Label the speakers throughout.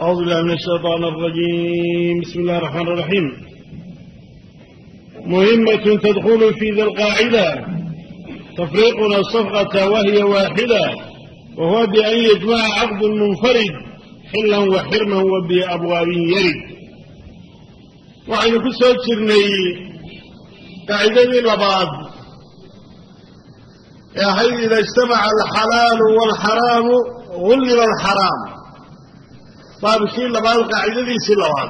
Speaker 1: أعوذ بالله من الشيطان الرجيم. بسم الله الرحمن الرحيم. مهمة تدخل في ذي القاعدة تفريقنا الصفقة وهي واحدة، وهو بأن يجمع عقد منفرد حلا وحرما وبأبواب يرد. وعن كسر سرني قاعدة لبعض يا حيث إذا اجتمع الحلال والحرام غلب الحرام. طيب الشيء لبعض القاعدة دي سلوات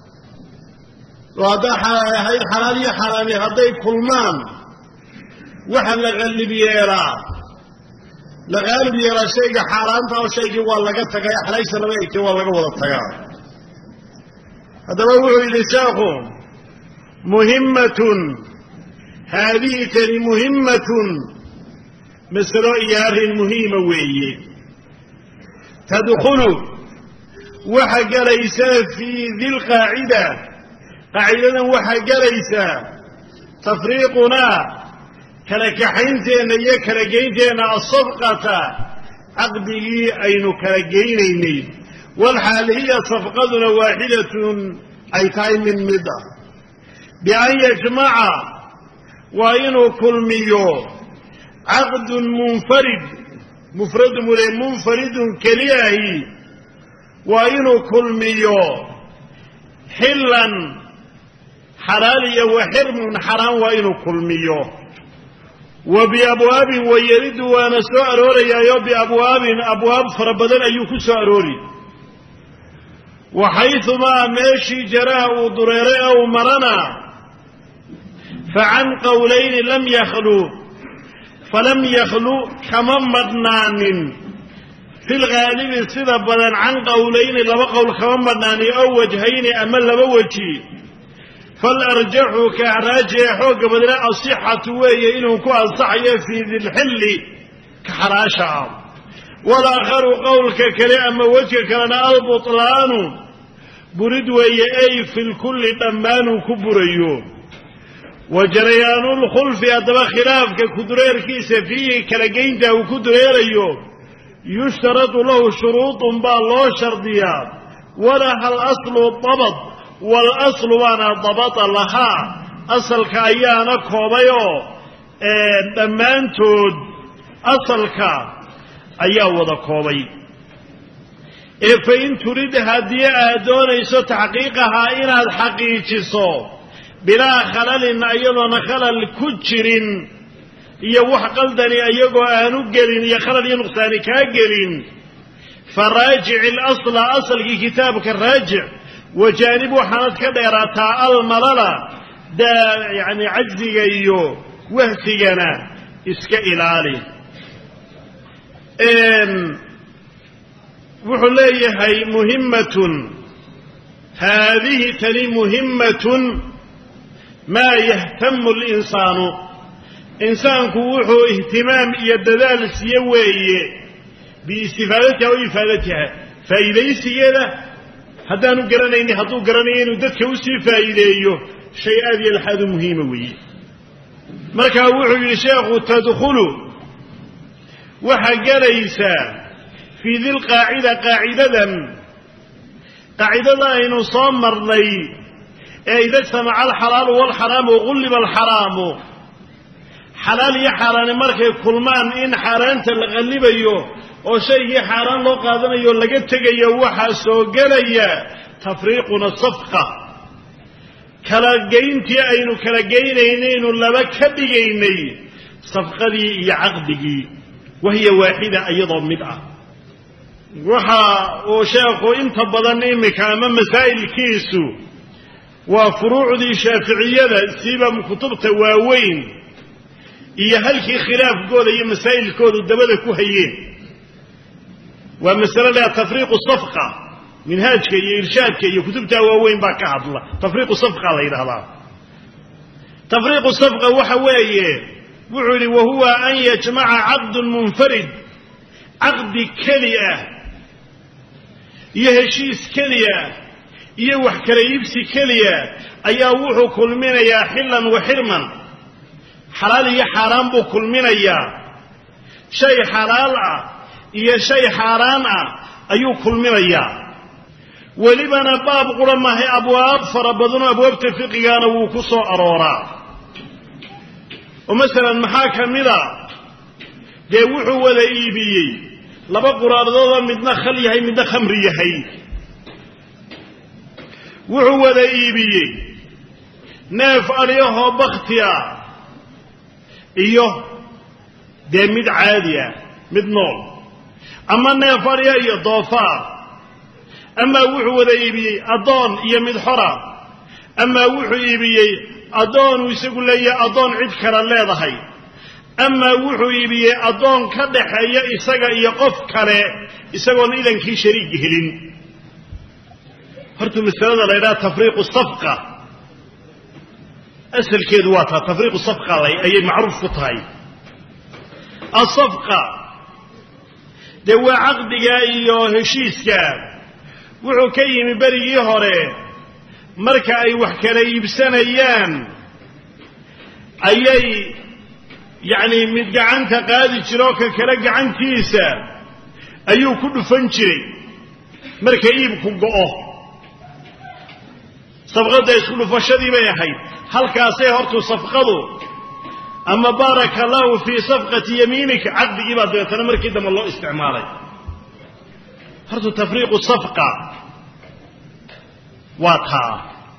Speaker 1: وهذا حلال يا حرامي هذا كلمان وحن لغلب يرى لغالب يرى شيء حرام أو شيء والله قد تقى حليس لبيك والله قد تقى. هذا موضوع لساقه مهمة. هذه تري مهمة مثل إيار مهمة وهي تدخل وحق ليس في ذي القاعدة قاعدة وحق ليس تفريقنا كلكحينتين يكرجينتين الصفقة عقده أين كرجينين والحال هي صفقتنا واحدة أي تايم من مدى بأن يجمع وإن كل ميو عقد منفرد كلياهي وإن كل ميو حلا حلاليا وحرم حرام وإن كل ميو وبأبواب ويرد ونسوء أروري يا بأبواب فربدن أيوك سأروري وحيثما ماشي جراء ضريري أو مرنا فعن قولين فلم يخلو كما مدنان في الغالب سيدا بدن عن قولين لما قول كما مدنان أو وجهين أما لما وجهي فالأرجح كراجح قبل الصحة وهي إنه كأصحية في ذي الحل كحراشة والآخر قول ككلام وجه كان البطلان برد وهي أي في الكل تمان كبريو وجريان الخلف أدبا خلاف ككدرير كيس فيه كالجين ده وكدريريو يشترط له شروط بالله شرطيات ولها الأصل الضبط والأصل وانا ضبط لها أصل كأيانا كوبيو دمان تود أصل أيا وضا كوبي فإن تريد هدية دونيسو تحقيقها إن الحقيقيسو بلا خلل أيضا خلل كجر يوح قلدني أيضا أنقلين يخلل ينقصاني كاقلين فراجع الأصل أصل كتابك الراجع وجانبه حانت كديراتا الملالة دا يعني عجزي أيو وهسينا اسك إلالي وحليه هي مهمة. هذه تلي مهمة ما يهتم الإنسان إنسان كوحو اهتمام يددال سيوي باستفادتها وإفادتها فإذا سيئة هدانو قرانيني هدو قرانيني وددك وسي فائديو شيء هذه الحاد مهمة مركا وحو يشاق تدخل وحق ليس في ذي القاعدة قاعدة إنه صامر لي إذا اجتمع الحلال والحرام وغلب الحرام حلال يا حرام مركا كلمان إن حرانت الغلبيو oo shay xaraan loo qaadanayo laga tagayo waxa soo galaya tafriiquna safqa kala geyntii aynu kala geynayno laba ka dhigaynay safqadii iyo aqdigii wahiya waahida ayadoo mid ah waxa oo sheekhu inta badan imika ama masaa'ilkiisu waa furuucdii shaafiiciyada siba kutubta waaweyn iyo halkii khilaafkooda iyo masaa'ilkoodu dabada ku hayeen ومسألة لها تفريق الصفقة منهاجك إرشادك كتبتها وين باك عضلة تفريق الصفقة الله يرهضها تفريق الصفقة وحوي وهو أن يجمع عقد منفرد عقد كلية يهشيس كلية يوح كريبس كلية أيوح كل من يا حلا وحرما حلال يا حرام بكل من يا شيء حلال iyo shay xaraan ah ayuu kulminayaa ولبنا باب قرما هي أبواب فربضنا أبواب تفقيانا وكسو أرورا ومثلا محاكم ذا ديوحوا ولا إيبيي لبا قرارضوضا مدنا خليهي مدنا خمريهي وحوا ولا إيبيي ناف أريوه بختيا إيوه دي مد عادية مد نول أما ناف أريوه ضوفار أما وحوا ولا إيبيي أضون إيا مد حرا أما وحوا إيبيي أضون ويسيقوا لي أضون عد كرا ليضهي أما وحوا إيبيي أضون كدحي إساقا يقف كرا إساقون إذن كي شريك هلين هرتو مسألة لإله تفريق الصفقة أسهل كيدواتها تفريق الصفقة أي معروف كتهي الصفقة دوا عقدك أيو هشيسك وحو كيم بريقي هوري مركا أي وحكالي بسنيان أي يعني مدقعنت قادي شروكا كلقعن تيسا أيو كل فنشري مركا يبكو قوه صفقة يسكنوا فشدي ما يحيد هل كاسي هرتو صفقه أما بارك الله في صفقة يمينك عقد إبادة تنمر كدام الله استعمالي هرتو تفريق الصفقة واضحة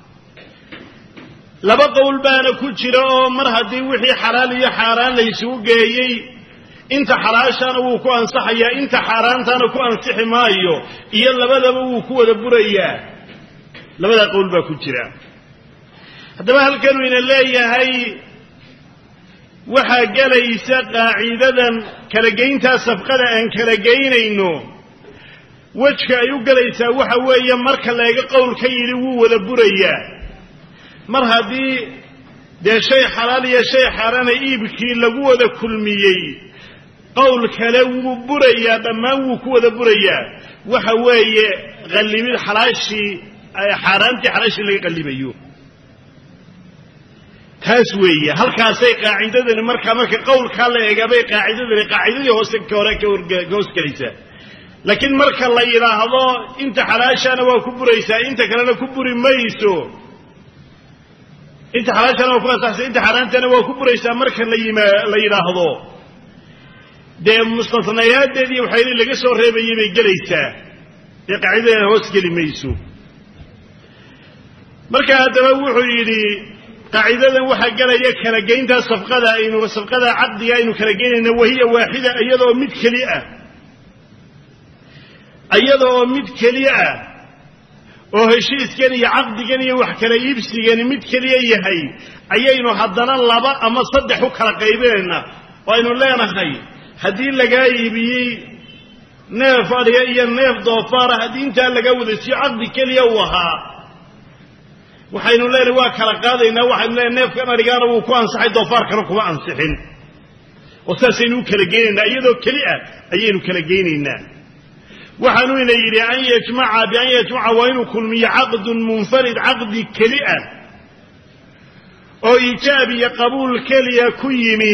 Speaker 1: لبقوا البان كجرا مرهدي وحي حلال يا حرام ليسو جايي انت حلاشان وكو انصحيا انت حرامتان وكو انصحي مايو iyo labadaba uu ku wada buraya labada qowl baa ku jira hadaba halkan uu inay leeyahay waxa galaysa qaacidadan kala geynta safqada aan kala geynayno wajka ay u galaysa waxa weeye marka laga qowl ka yiri wuu wada buraya mar hadii de shay xalaal iyo shay xaraan iibkii lagu wada kulmiyay qowl kale wuu buraya dhamaan wuu ku wada buraya waxa weeye qalibid xalaashi ay xaraanti xalaashi laga qalibayo taas weeye halkaas ay qaacidadan marka qowl kale eegabay qaacidadii hoose ka hore ka goos galaysa laakiin marka la yiraahdo inta xalaashana waa ku buraysa inta kalena ku buri mayso inta xalaashana waa ku asaasay inta xaraantana waa ku buraysa marka la yiraahdo de mustasnayadeedii waxay laga soo reebayay bay galaysaa ee qaacidada hoos galimayso marka hadaba wuxuu yiri qaacidadan waxa galaya kala geynta safqada inuu safqada aqdiga inuu kala geynayna wahiya waahida iyadoo mid kaliya oo heshiiskan iyo aqdigan iyo wax kala iibsigan mid kaliya yahay ayaynu haddana laba ama saddex u kala qaybinayna oo aynu leenahay hadii laga iibiyay neef ariga iyo neef doofaar hadii inta laga wada si aqdi kaliya wahaa waxaynu leenahay waa kala qaadayna waxaynu leenahay neefkan arigaana uu ku ansaxay doofaarkana kuma ansixin oo saasaynu kala geynayna iyadoo kaliya ayaynu kala geynaynaa waxaanu inay yiri an yajmaca wa inuu kulmiyo aqd munfarid aqdi kaliya oo ijaab iyo qabuul kaliya ku yimi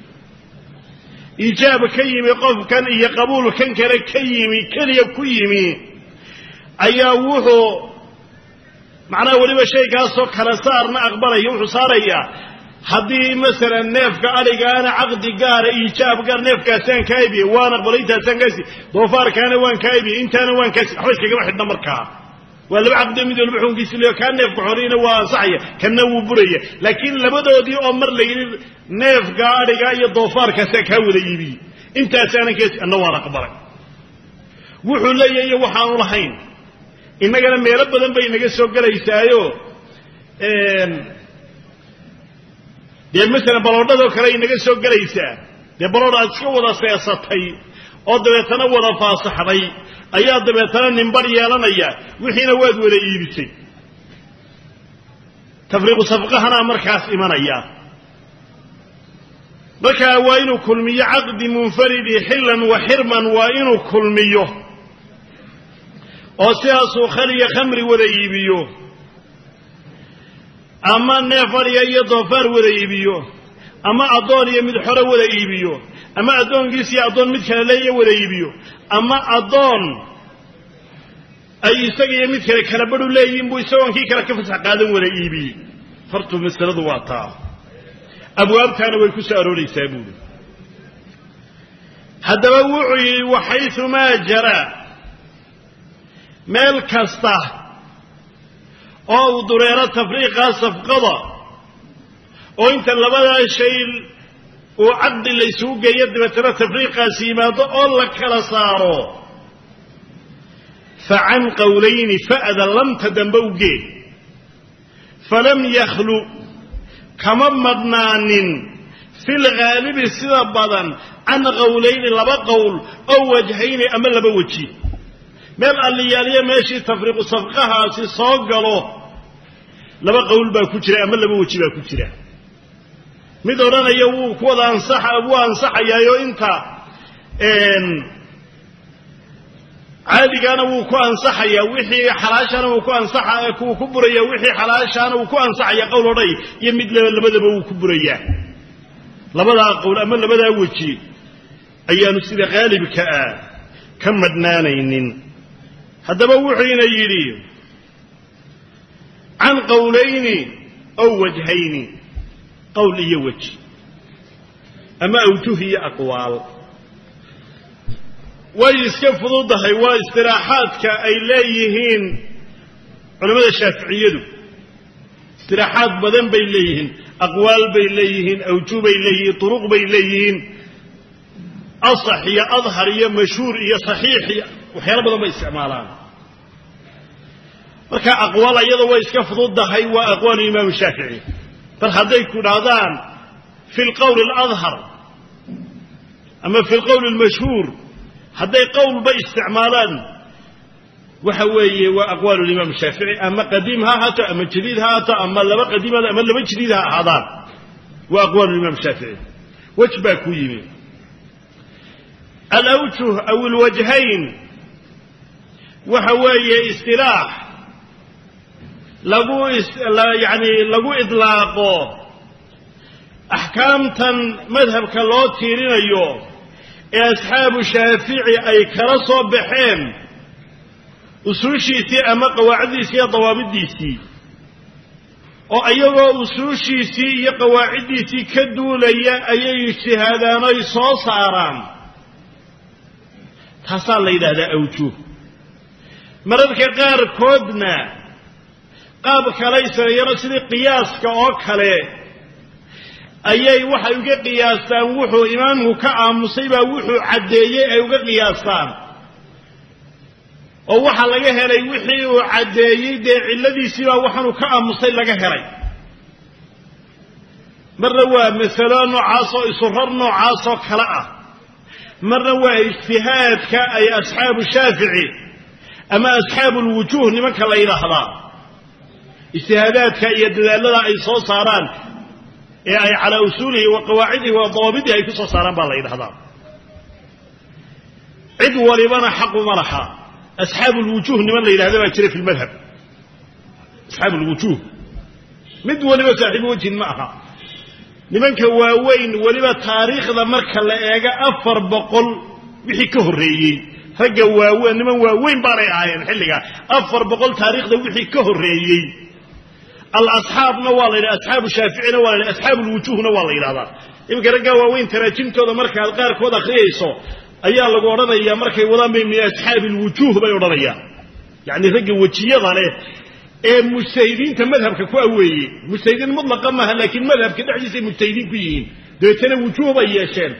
Speaker 1: ijaab ka yimi qofkan iyo qabuul kan kale ka yimi kaliya ku yimi ayaa wuxuu macna waliba shaygaas oo kala saarna aqbalayo wuxuu saaraya hadii mesela neefka arigaana aqdi gaar ijaab gaar neefkaasaan ka iibiyo waan aqbalaytaasan gaasi doofaarkaana waan ka iibiyo intaana waan ka xabashka gaba xidna markaa waa laba aqdi mid walba xunkiisa leeyo ka neefka xoriina waa saxaya kana wuu buraya laakiin labadoodii oo mar la yiri neefka ariga iyo doofaarkaas ka wada iibiyo intaasaan ka anna waan aqbalay wuxuu leeyahay waxaan u lahayn inagana meel badan bay naga soo galaysaayo de mesela baloodada kale inaga soo galaysa de balooda iska wada seesatay oo dabeetana wada faasaxday ayaa dabeetana nimbar yeelanaya wixiina waad wada iibisay tafriiqu safqahana markaas imanaya marka waa inuu kulmiyo aqdi munfaridi hillan wa hirman waa inuu kulmiyo oo sidaasuu khaliya khamri wada iibiyo ama neefariya iyo doofaar wada iibiyo ama adoon iyo mid xore wada iibiyo ama adoonkiisa iyo adoon mid kale leeyahay wada iibiyo ama adoon ay isaga iyo mid kale kala badhu leeyihiin buu isagoonkii kale ka fasax qaadan wala iibiyey fartu masaladu waa taa abwaabtaana way ku soo arooraysaa buuri haddaba wuxuu yidhi waxaysumaa jara meel kasta oo uu dureero tafriiqaa safqada oo inta labadaa shay uu caqdi la isugu geeyo dabeetana tafriiqaasi yimaado oo la kala saaro facan qowlayni fa'da lamta dambe u gee falam yakhlu kama madhnaanin fi lghaalibi sida badan can qowlayni laba qowl oo wajhayni ama laba weji meel alliyaaliya meeshii tafriiqu safqahaasi soo galo laba qowl baa ku jira ama laba weji baa ku jira mid odhanaya wuu ku wada ansaxayaayo inta caadigaana wuu ku ansaxayaa wixii xalaashaana wuu ku ansaxaya kuwa ku buraya wixii xalaashaana wuu ku ansaxaya qowl odhay iyo mid labadaba wuu ku burayaa labadaa qowl ama labadaa weji ayaanu sida qaalibka ah ka madhnaanaynin haddaba wuxuuna yidhi can qowlayni ow wajhayni qowl iyo weji ama awjuh iyo aqwaal way iska fududahay waa istiraaxaadka ay leeyihiin culamada shaaficiyadu istiraaxaad badan bay leeyihiin aqwaal bay leeyihiin awjuh bay leeyihiin turuq bay leeyihiin asax iyo adhar iyo mashhuur iyo saxiix iyo waxyaalo badan bay isticmaalaan marka aqwaal iyada way iska fududahay waa aqwaal imaam shaafici bal hadday ku dhaadaan fi lqowl aladhar ama fi lqowl almashhuur hadday qowlba isticmaalaan waxa weeye waa aqwaal imaam shaafici ama qadiim ha ahaato ama jadiid ha ahaato ama laba qadiim ama laba jadiid ha ahaadaan waa aqwaal imaam shaafici waj baa ku yimi alawjuh aw alwajhayn waxa weeye istilaax lagu idlaaqo axkaamtan madhabka loo tiirinayo ee asxaabu shaafici ay kala soo baxeen usuushiisii ama qawaaciddiisii iyo dawaabiddiisii oo iyagoo usuushiisii iyo qawaaciddiisii ka duulaya ayay ijtihaadaan oy soo saaraan taasaa la yidhaahdaa awjuh mararka qaarkoodna qaab kalay sameeyano sidii qiyaaska oo kale ayay waxay uga qiyaastaan wuxuu imaamku ka aamusay baa wuxuu caddeeyey ay uga qiyaastaan oo waxaa laga helay wixii uu caddeeyey dee cilladiisii baa waxaanuu ka aamusay laga helay marna waa masalo noocaasoo isurar noocaasoo kale ah marna waa ijtihaadka ay asxaabu shaafici ama asxaabu lwujuuh nimanka la yidhaahdaa ijtihaadaadka iyo dadaalada ay soo saaraan ee ay calaa usuulihi wa qawaacidihi wa dawaabidihi ay ku soo saaraan baa la yidhahdaa cid walibana xaquma laha asxaabu lwujuuh niman la yidhahda baa jira fi lmadhab asxaabu lwujuuh mid waliba saaxiibu wejhin ma aha nimanka waaweyn weliba taariikhda marka la eega 400 wixii ka horreeyey ragga waaweyn niman waaweyn baanay ahaayeen xilligaa 400 taariikhda wixii ka horreeyey al-asxaabna waa la yidhaha asxaabu shaaficina waa la yidhaha asxaabu lwujuuhna waa la yidhahdaa iminka raggaa waaweyn taraajimtooda markaad qaarkood akhriyayso ayaa lagu odhanayaa markay wadaan bay min asxaabi lwujuuh bay odhanayaan yacni ragga wejiyada leh ee mujtahidiinta madhabka ku aweeyey mujtahidiin mutlaqa maaha laakiin madhabka dhexdiisay mujtahidiin ku yihiin dabeetana wujuuh bay yeesheen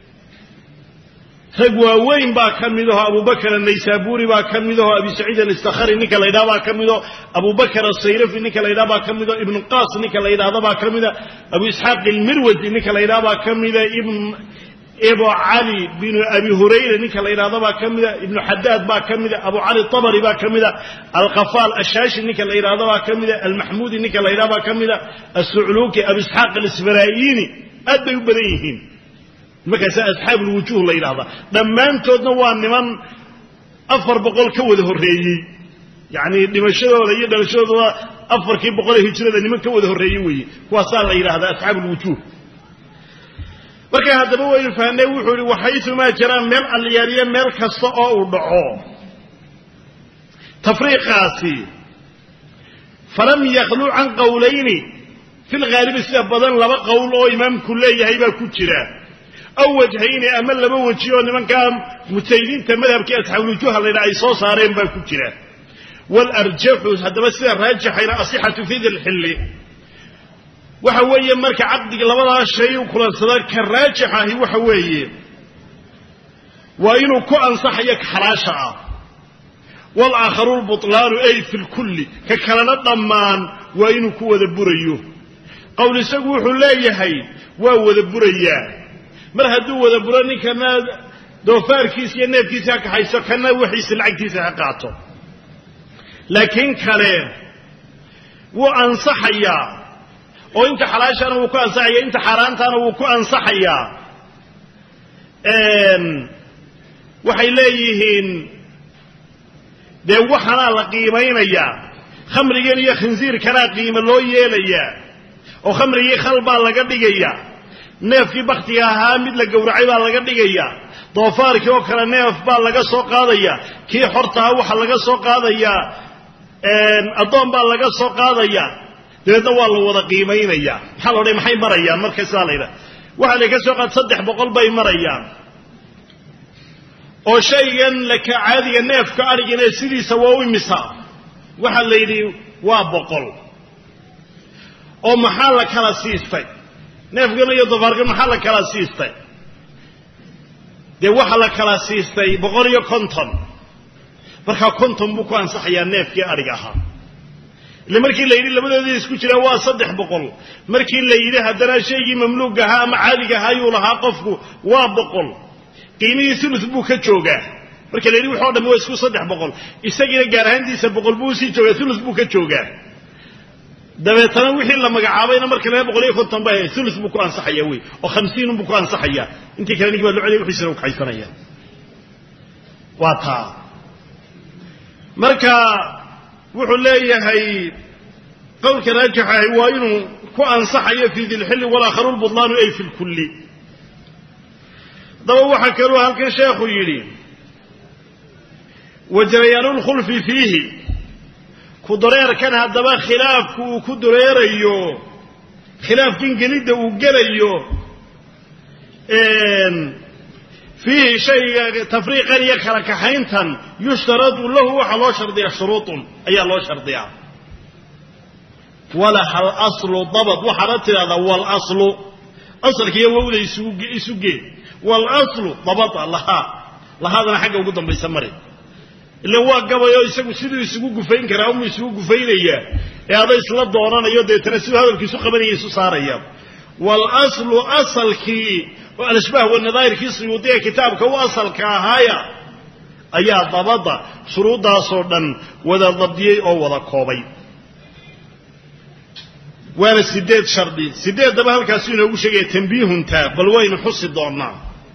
Speaker 1: rag waaweyn baa ka mid aho abubakar annaysaabuuri baa ka mid aho abi saciid alistakhari ninka la yidhaha baa ka mido abubakar asayrafi ninka la yidhaha baa ka mido ibnu qaas ninka la yidhahda baa ka mida abu isxaaq ilmirwasi ninka la yidhaha baa ka mida abu cali binu abi hurayra ninka la yidhahda baa ka mida ibnu xadaad baa ka mida abu cali tabari baa ka mida alkhafaal ashaashi ninka la yidhahda baa ka mida almaxmuudi ninka la yidhaha baa ka mida assucluuki abu isxaaq alisfaraa'iini aad bay u badan yihiin markaasa asxaabu lwujuuh la yidhahdaa dhammaantoodna waa niman 400 ka wada horreeyey yacni dhimashadooda iyo dhalashadooda 400 hijrada niman ka wada horreeyey weeye kuwaasaa la yidhahdaa asxaabu lwujuuh marka haddaba waynu fahnay wuxuu yihi waxaysumaa jiraan meel alliyaariya meel kasta oo uu dhaco تفريقاسي فلم يخلو عن قولين في الغالب سيبضان لبا قول أو إمام كلية هيبا كتيرا أو وجهين أمل لبا وجهين من كان متسيدين تمذهب كي أتحولوا جوها لنا أي صوص هارين با كتيرا والأرجح هذا بس الراجح إلى أصيحة في ذي الحل وحوية مركع عقدك لبضا الشيء وكل صدر كالراجحة هي وحوية وإنه كأن صحيك حراشة والآخر البطلان أي في الكل ككلنا الضمان وإنه كوى ذبوريه قول سقوح لا يهي وهو ذبوريه مرهدو ذبوراني كما دوفار كيس ينف كيس هكا حيث كنا وحيس العق كيس هكاته لكن كلام وأنصحيا وإنت حلاشا وكو أنصحيا إنت حرانتا وكو أنصحيا waxay leeyihiin de waxana la qiimeynaya khamrigan iyo khinsiirkana qiimo loo yeelaya oo khamrigi khalba laga dhigaya neefkii bakhtiga ahaa mid la gowracay baa laga dhigaya doofaarkii oo kale neef baa laga soo qaadaya kii xortaa waxa laga soo qaadaya adoon baa laga soo qaadaya deedna waa la wada qiimeynaya waxa loo maxay marayaan marka saalayda waxa la ka soo qaad 300 bay marayaan oo shaygan la ka caadiga neefka arigina sidiisa waa u imisa waxa la yiri waa 100 oo maxaa la kala siistay neefkan iyo doofaarkan maxaa la kala siistay de waxa la kala siistay 150 marka 50 buu ku ansaxayaa neefkii ariga ahaa ilaa markii la yiri labadoodii isku jira waa 300 markii la yiri hadana shaygii mamluuga ahaa ama caadiga ahaa ayuu lahaa qofku waa 100 qiimihii sulus buu ka joogaa marka la yiri wuxuu dhammo isku 300 isagina gaar ahaantiisa 100 buu sii joogaa sulus buu ka joogaa dabeetana wixii la magacaabayna marka 250 baa sulus buu ku ansaxaya way oo 50 buu ku ansaxaya intii kale ninkii baa loo celiyay wixii soo kaxaysanaya waa taa marka wuxuu leeyahay qowlka raajixa waa inuu ku ansaxayo fi dhil hil wal akharu al budlan ay fi al kulli daba waxa kale oo halkan sheekhu yiri wajrayanul khulfi fihi ku dareer kan hadaba khilaafku ku dareerayo khilaafkin gelida uu galayo فيه شيء تفريقا يكره كحينتن يشترط له وحلو شرطية شروط أي الله شرطية ولا هل أصل ضبط وحرت هذا هو الأصل أصل كي يقول يسوق والأصل ضبط لهذا حاجة وقدم بيسمره اللي هو قبل يسوق سيدو يسوق فين كراهم يسوق فين إياه هذا يسلا دوران يود يتنسي هذا الكيسوق بني يسوع صار إياه والأصل أصل كي والأشباه والنظائر كي سيوطيه كتابك هو أصل كهايا أيها ضبط شروطها صورا وذا ضبطيه أو وذا كوبي وانا سيدات شرطي سيدات دبها الكاسين هو شيء تنبيه انتا بل وين حصي دورنا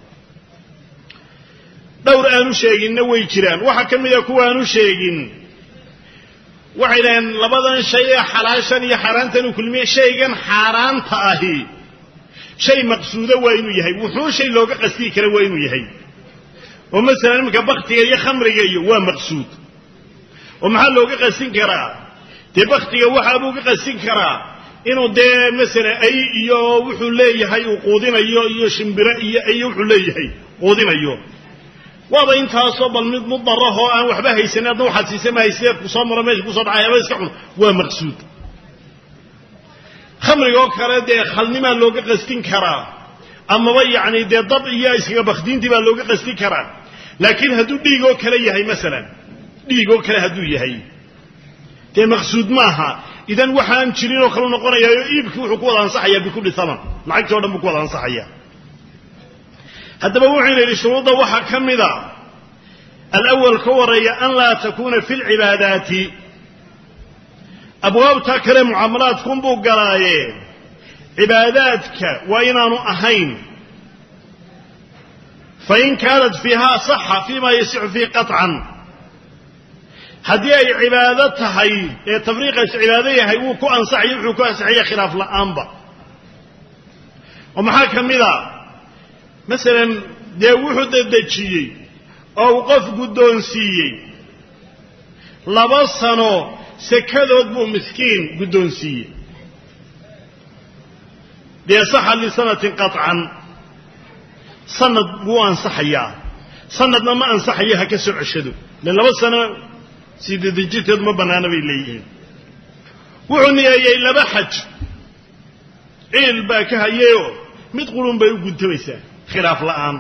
Speaker 1: دور آنو شيئين نوي جيران وحكم يكو آنو شيئين وحيدان لبضان شيء حلاشا يحرانتن وكل مئة شيئين حاران تاهي شيء مقصودة وينو يهي وحو شيء لوغا قصدي كلا وينو يهي ومثلا مكا بختي يا خمر يهي هو مقصود ومحل لوغا قصدي كرا دي بختي وحا بوغا قصدي كرا إنو دي مثلا أي إيو وحو لي يهي وقودين إيو شمبرا إيو وحو لي يهي قودين إيو وهذا انت أصاب المضره أن وحبه يسناد وحد سيسمى يسير كصامر ماشي كصاب عيبا يسكحون هو مقصود خمر يوكرا دي خلنما لوغا قستين كرا أما يعني دي ضب إياه يسير بخدين دي لوغا قستين كرا لكن هدو ديغو كلا يهي مثلا ديغو كلا هدو يهي دي مقصود ماها إذن وحان تشرينو خلونا قرأ يبكي وحكوة أنصحيا بكل ثمن معك تودا بكوة أنصحيا هذا بوحين للشروط وحكم ذا الأول كوري أن لا تكون في العبادات أبواب تكرم معاملات كنبو قرايه عباداتك وإنان أهين فإن كانت فيها صحة فيما يسع فيه قطعا هذه عبادتها هي تفريق عبادية هيوكو أنصحي يوكو أنصحي خلاف الأنبا ومحاكم ذا مثلا dee wuxuu dadajiyey oo qof gudoonsiiyey laba sano sakadood buu miskiin guddoonsiiyey dee saxa lisanatin qatcan sanad buu ansaxayaa sanadna ma ansaxayo ha ka soo ceshado len laba sano sididijiteed ma bannaana bay leeyihiin wuxuu niyeeyey laba xaj ciil baa ka hayayoo mid qurun bay u guntamaysaa khilaaf la'aan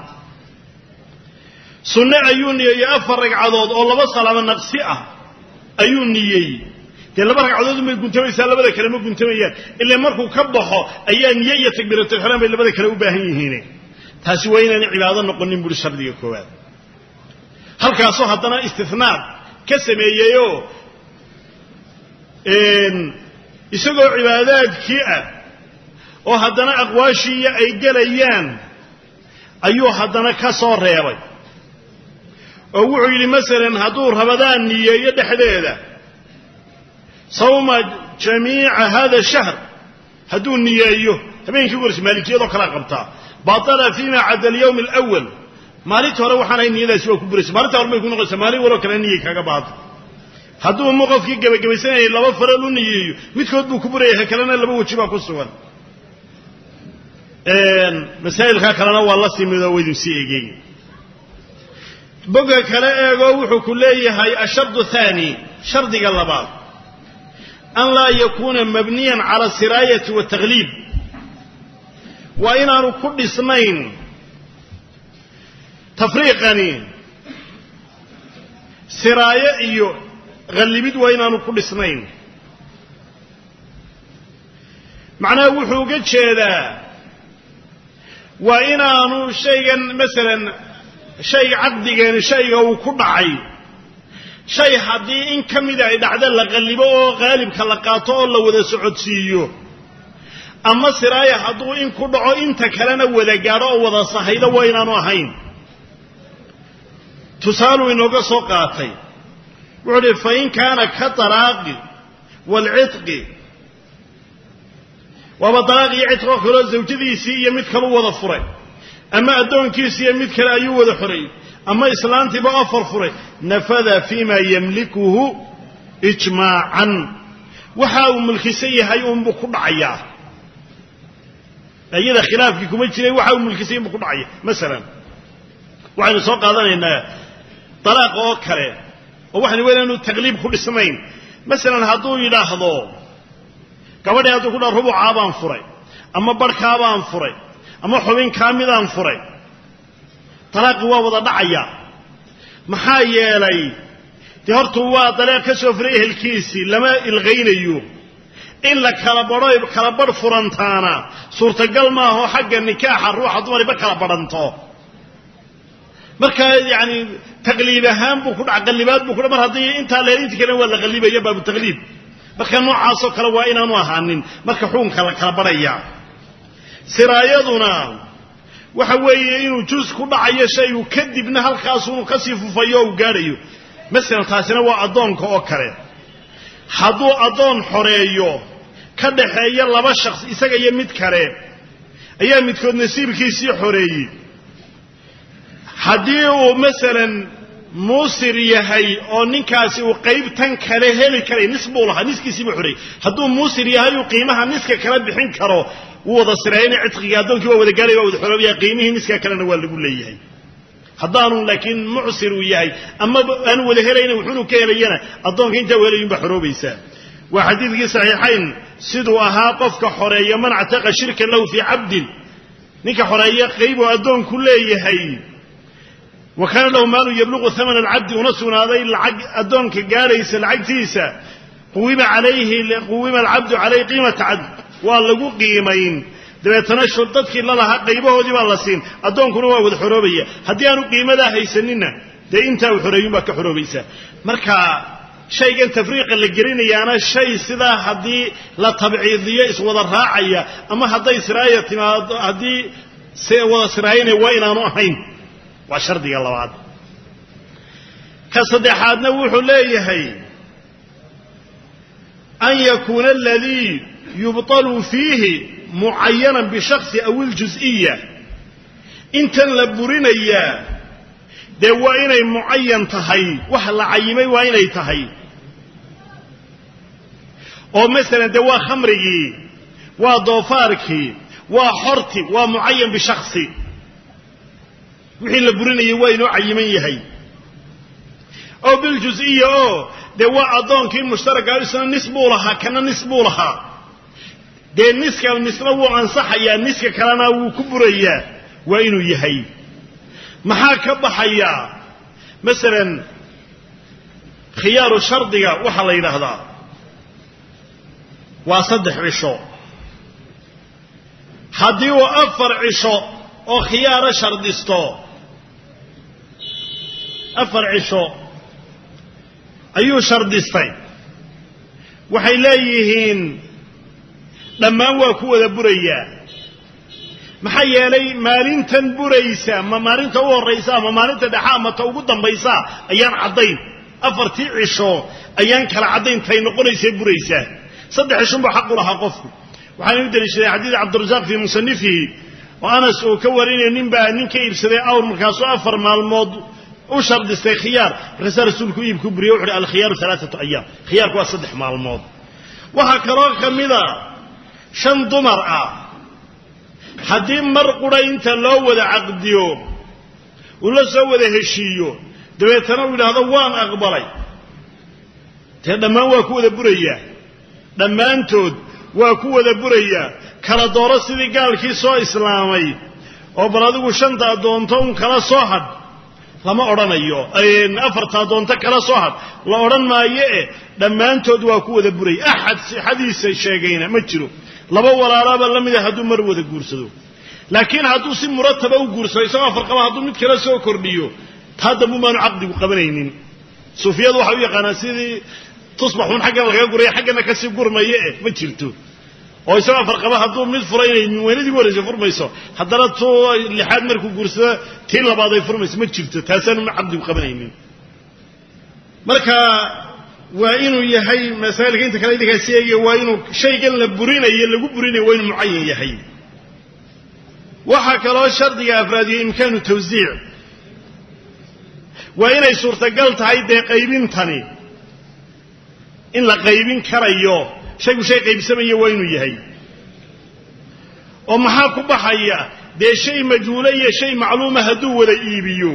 Speaker 1: sunne ayuu niyeeyey 4 ragcadood oo 2 salaamo naqsi ah ayuu niyeeyey dee 2 ragcadood may guntamaysaa labada kale ma guntamayaan ilaa markuu ka baxo ayaa niye iyo takbiiratul ihraam bay labada kale u baahan yihiin taasi waa inaan cibaado noqonin bur shardiga koowaad halkaasoo haddana istifnaad ka sameeyeyo isagoo cibaadaadkii ah oo haddana aqwaashii ay galayaan ayuu haddana ka soo reebay oo wuxuu yidhi masalan hadduu rabadaan niyeeyo dhexdeeda sawma jamiica hada shahr hadduu niyeeyo habeenkii gorsi maalikiyadoo kala qabtaa batala fiima cadda alyawm alawwal maalinta hore waxaan ahay niyadaasi waa ku buraysa maalinta hore bay ku noqonaysaa maalin waroo kale niyay kaga baado hadduu qofkii gabagabaysanayay 2 faral u niyeeyo midkood buu ku burayaa kalena 2 waji baa ku sugan masaa'ilka kalena waa la simido waydu si eegay boga kale eego wuxuu ku leeyahay ashardu thani shardiga labaad an laa yakuna mabniyan ala siraayati wa taglib wa inaanu ku dhisnayn tafriiqani siraaye iyo غلبيد وينانو ku dhisnayn macnaha wuxuu uga jeedaa waa inaanu shaygan masalan shayga caqdigan shayga uu ku dhacay shay hadii in kamida ay dhacdo la qalibo oo qaalibka la qaato oo la wada socodsiiyo ama siraaye haduu in ku dhaco inta kalena wada gaaro oo wada sahaydo waa inaanu ahayn tusaalu inooga soo qaatay وعرف فإن كان كطلاق والعتق وبطلاق يعتق خلاص زوجتي سي يمدكل ودا فري اما ادونكي سي يمدكل ايو ودا فري اما اسلامتي با فرفري نفذ فيما يملكه اجماعا وحاو ملكسي هيون بو كدعيا ايده خلافكي كما جيري وحاو ملكسي بو كدعيا مثلا وعن سو قادنينا طلاق او كره وحنا وينانو تقليب كل سمين مثلا هادو يلاحظو gabadha haduu ku dhaar rubuc aabaan furay ama barkaabaan furay ama xubin kaamidaan furay talaaqi waa wada dhacaya maxaa yeelay hortu waa dalaaq ka soo furay ehelkiisi lama ilqeynayo in la kala bar furantaana suurtagal ma aha xagga nikaaxa ruuxa dumar ba kala baranto marka yaani taqliib ahaan buu ku dhac qalibaad buu ku mar hadii inta leerinti kale waa la qalibaya baabu taqliib marka noocaas oo kale waa inaanu ahaanin marka xukunka la kala baraya siraayaduna waxa weeye inuu juz ku dhacayo shay uu kadibna halkaas uu ka sii fufayo oo gaarayo mesela taasina waa adoonka oo kale haduu adoon xoreeyo ka dhaxeeyo 2 shakhs isaga iyo mid kale ayaa midkood nasiibkiisii xoreeyay hadii uu mesela muusir yahay oo ninkaasi uu qayb tan kale heli karay nisbu laha niskiisii buu xuray haduu muusir yahay uu qiimaha niska kala bixin karo uu wada sirayna cidqiga adoonki waa wada gaaray waa wada xoroobiya qiimihi niska kalena waa lagu leeyahay hadaanu laakiin muusir uu yahay ama aan wada helayna wuxuu ka helayna adoonka inta weelayeen ba xoroobaysa wa xadiidkii saxiixayn sidoo ahaa qofka xoreeyo man ataqa shirkan lahu fi abdin ninka xoreeyo qayb oo adoonku leeyahay وكان له مال يبلغ ثمن العبد ونسون هذا العقد أدونك قاليس العقديسة قوم العبد عليه قيمة عبد والله قيمين دبيتنا شرطتك الله لها قيبه دي والله سين أدونك نوا وذ حروبية هديانو قيمة ذا هيسننا ده انت وحروبين بك حروبيسة مركا شيء تفريق اللي قريني أنا شيء سذا هدي لا طبيعية اسوى الراعية أما هدي سراية هدي سوى سرايين وين نوعين وشرط الله وعد كصدحاتنا وحو ليهي أن يكون الذي يبطل فيه معينا بشخص أو الجزئية انت لبورين اياه ده وإني معين تهي وحل عيمي وإني تهي oo mesela de waa khamrigii waa doofaarkii waa xorti waa muayyan bi shakhsi wixii la burinayay waa inuu cayiman yahay oo bil juz'iyya oo de waa adoonkii mushtaraka isna nisbu laha kana nisbu laha de niska nisna wuu ansaxayaa niska kalena wuu ku burayaa waa inuu yahay maxaa ka baxaya مثلا خيار شرطiga waxa la yiraahdaa waa 3 cisho hadii uu 4 cisho oo khiyaar shardisto 4 cisho ayuu shardistay waxay leeyihiin dhamaan waa ku wada buraya maxaa yeelay maalintan buraysa ma maalinta u horeysa ama maalinta dhaxaa ama ta ugu dambaysa ayaan cadayn 4 cisho ayaan kala cadayn tay noqonaysa buraysa 3 cisho baa xaq u lahaa qofku waxaan u dalishay xadiis Abdurrazzaq fi musannifih wa Anas oo ka warinay ninka iibsaday awr markaas 4 maalmood u shardistay khiyaar rasuulku iibku buriyo wuxuu al khiyaar 3 ayyam khiyaarku waa 3 maalmood waxa kaloo kamida 5 dumar ah haddii mar qura inta loo wada caqdiyo ula soo wada heshiiyo dabeetana uu yiraahdo waan aqbalay taa dhamaan waa ku wada buraya dhamaantood waa ku wada buraya kala dooro sidii gaalkii soo islaamay oo baladigu 5 adoonto un kala soo had lama oranayo ay 4 adoonto kala soo had la oran maayo dhamaantood waa ku wada buray ahad xadiis sheegayna ma jiro laba walaalaaba lamid ah haduu mar wada guursado laakiin haduu si murattaba u guursado isagoo farqaba haduu mid kala soo kordhiyo taada muumanu aqdigu qabanaynin sufiyadu waxa uu yaqaan sidii tusbaxun xagga laga guray xaggana ka sii gurmaye ma jirto oo isagoo farqaba haduu mid furayay weynadii wareeyay furmayso hadana too lixaad markuu guursado tii labaad ay furmayso ma jirto taasana aqdigu qabanaynin marka waa inuu yahay mas'alka inta kale idinka sheegay waa inuu shaygan la burinayo lagu burinayo waa inuu muayyan yahay waxa kale oo shardiga afraadiyo imkaanu tawsiic waa inay suurtagal tahay de qaybintani in la qaybin karayo shay qaybsamayo waa inuu yahay oo maxaa ku baxaya de shay majhuul iyo shay macluum haduu wada iibiyo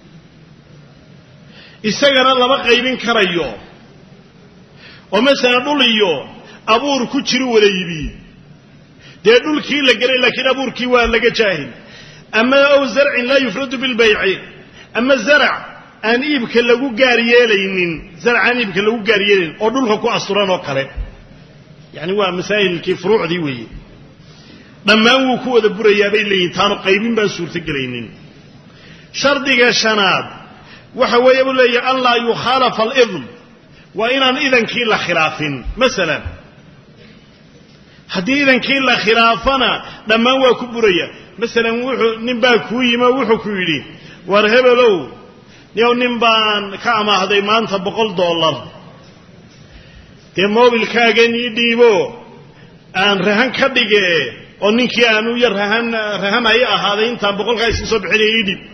Speaker 1: isagana laba qaybin karayo oo mesela dhul iyo abuur ku jiro wada iibi de dhulkii la galay laakiin abuurkii waa laga jaahil ama aw zar'in la yufradu bil bay'i ama zar'a aan iibka lagu gaar yeelaynin zar'an iibka lagu gaar yeelin oo dhulka ku asturan oo kale yani waa masaa'ilkii furuucdii weeye dhamaan wuu ku wada burayaa bay leeyihiin taano qaybin baa suurta galaynin shardiga shanaad waxa weeye uu leeyahay an la yukhalafa al-idn wa inaan idankii la khilaafin mesela haddii idankii la khilaafana dhamaan waa ku buraya mesela wuxuu nin baa ku yima wuxuu ku yiri war hebelow niyow nin baan ka amaahday maanta $100 dee mobilkaagan ii dhiibo aan rahan ka dhige oo ninkii aanu yar rahan ay ahaaday inta 100 ka soo bixinay ii dhib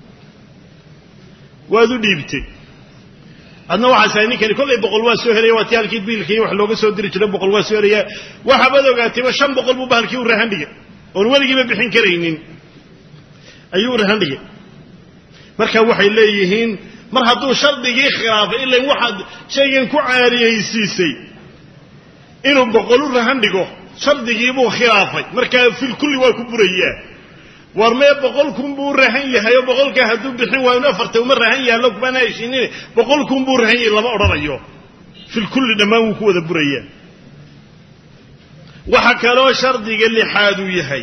Speaker 1: waad u dhiibtay adna waxa saayni kali kulay 100 waa soo helay waa tiyalkii biilkii wax looga soo diri jiray 100 waa soo helay waxa bad ogaatay 500 buu bahalkii u rahan dhigay oo waligiiba bixin kareynin ayuu rahan dhigay marka waxay leeyihiin mar hadduu shardigii khilaafay ilaa waxa shaygan ku caariyaysiisay inuu 100 rahan dhigo shardigii buu khilaafay marka fil kulli waa ku burayaa warmee 100 buu rahan yahay 100 ka haduu bixin waa inuu afartay uma rahan yahay loo bana heshiinin 100 buu rahan yahay lama oranayo fil kulli dhamaan wuu ku wada burayaa waxa kale oo shardiga lixaad uu yahay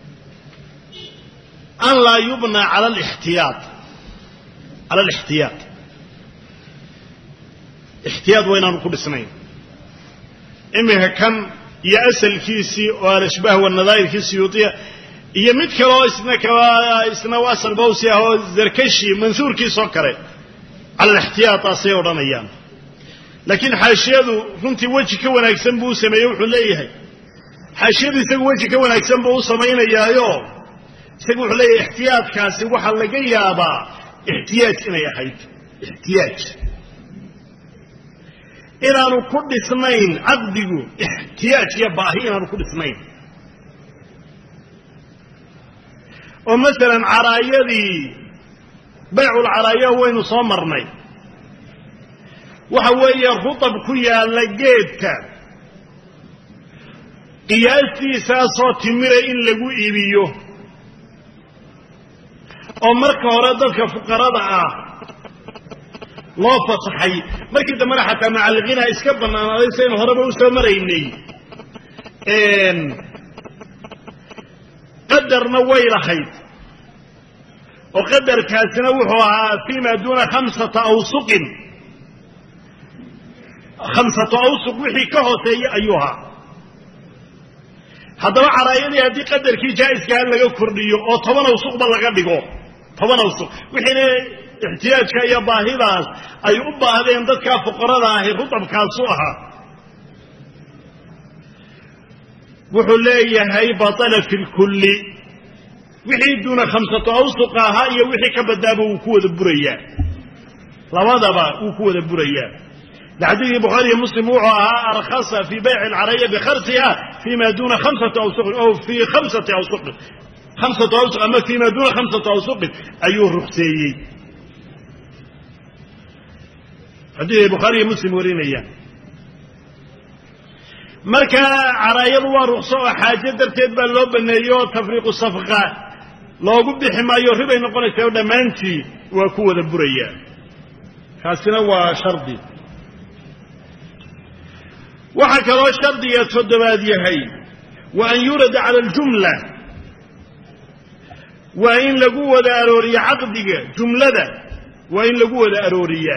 Speaker 1: an la yubna ala al-ihtiyat على الاحتياط احتياط وين أنا كل سنين إما كان يأسل كيسي والأشباه والنظائر كيسي يطيع يمد كلا إسنا وأسل بوسي هو زركشي منثور كيس وكره على الاحتياط أصير رميان لكن حاشيته كنت وجه كون أكسن بوسي ما يوحوا ليه حاشيته يسوي وجه كون أكسن بوسي ما ينا يوم يسوي ليه احتياط كاسي وحل لقيابا احتياج إلى يحيد احتياج inaanu ku dhisnayn caqdigu ixtiyaaj iyo baahi inaanu ku dhisnayn oo masalan caraayadii baycul caraaya waynu soo marnay waxa weeye rutab ku yaalla geedka qiyaastiisaasoo timira in lagu iibiyo oo marka hore dadka fuqarada ah loo fasaxay markii dambena xataa macalliqiinha iska bannaanaaday saynu horeba u soo maraynay qadarna way lahayd oo qadarkaasina wuxuu ahaa fiima duuna 5 awsuqin 5 awsuq wixii ka hooseeya ayuu ahaa haddaba caraayadii haddii qadarkii jaa'iskaha laga kordhiyo oo 10 awsuqba laga dhigo 10 awsuq wixiina ixtiyaajka iyo baahidaas ay u baahdeen dadka fuqarada ah rutabkaasu ahaa wuxuu leeyahay batala fi lkulli wixii duuna 5 awsuq ahaa iyo wixii ka badaaba wuu ku wada burayaa labadaba wuu ku wada burayaa xadiidkii bukhaari iyo muslim wuxuu ahaa arkhasa fii bayci alcaraya bikharsiha fima duuna 5 awsuqin aw fii 5 awsuqin 5 awsuq ama fima duuna 5 awsuqin ayuu ruqseeyey xadiidkii bukhaari iyo muslim warinayaan marka caraayadu waa ruqso oo xaaje darteed baa loo baneeyo oo tafriiqu safqa loogu bixi maayo ribay noqonaysaa oo dhammaantii waa ku wada burayaa kaasina waa shardi waxaa kaloo shardiga toddobaad yahay wa an yurada cala aljumla waa in lagu wada arooriya caqdiga jumlada waa in lagu wada arooriyaa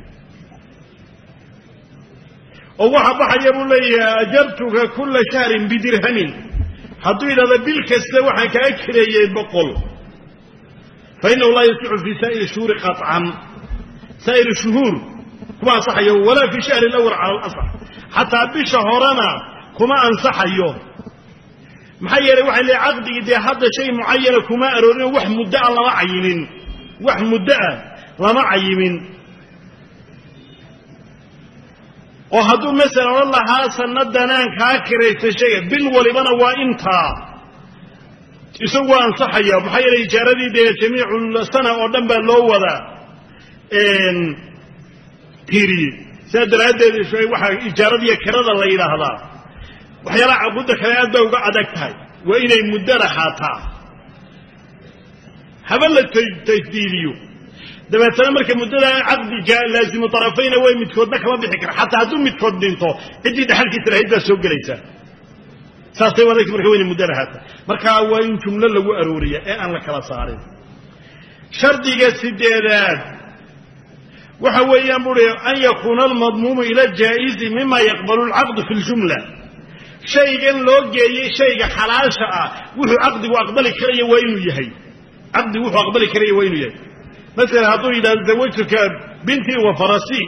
Speaker 1: oo waxa baxaya buu leeyahay ajartuka kulla shahrin bidirhamin hadduu yidhahdo bil kasta waxaan kaa kireeyey 100 fa innahu laa yasixu fii saa'iri shuhuri qaطcan saa'iri shuhuur kuma ansaxayo walaa fii shahri alawal cala alasax xataa bisha horena kuma ansaxayo maxaa yeelay waxay leeyahay caqdigii dee hadda shay mucayana kuma aroorin wax muddo ah lama cayimin wax muddo ah lama cayimin oo hadduu masalan odhan lahaa sannadanaan kaa kiraysta shayga bil walibana waa intaa isagu waa ansaxaya maxaa yeelay ijaaradii dee jamiicu sana oo dhan baa loo wada tiiriyey sidaa daraaddeed waxaa ijaaradiiyo kirada la yidhaahdaa waxyaalaha caqudda kale aad bay uga adag tahay waa inay muddo lahaataa haba la tajdiidiyo dabeetana marka muddada caqdiga laazimu tarafayna way midkoodna kama bixi kara xataa hadduu midkood dhinto ciddii dhaxalkiisa lahayd baa soo gelaysa saasay wadayka marka wayna muddo lahaata marka waa in jumlo lagu arooriya ee aan la kala saarin shardiga sideedaad waxa weeyaan buuri an yakuuna almadmuumu ila jaa'izi mima yaqbalu alcaqdu fi ljumla shaygan loo geeyey shayga xalaasha ah wuxuu caqdigu aqbali karaya waa inuu yahay caqdigu wuxuu aqbali karaya waa inuu yahay مثلا هذو إذا زوجتك بنتي وفرسي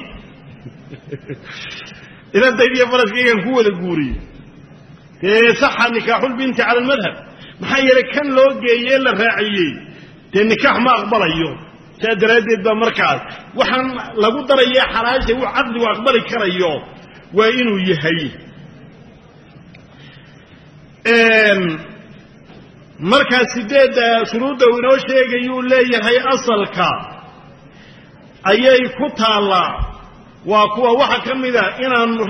Speaker 1: إذا أنت إذا فرسي كان هو الجوري صح نكاح البنت على المذهب محير كان لو جاي له راعي النكاح ما أقبل اليوم سأدرد بمركز وحن لابد ريا حراج وعقد وأقبل كريوم وإنه يهي markaa sideedda shuruudda uu inoo sheegayuu leeyahay asalka ayay ku taallaa waa kuwa waxa ka mida inaanu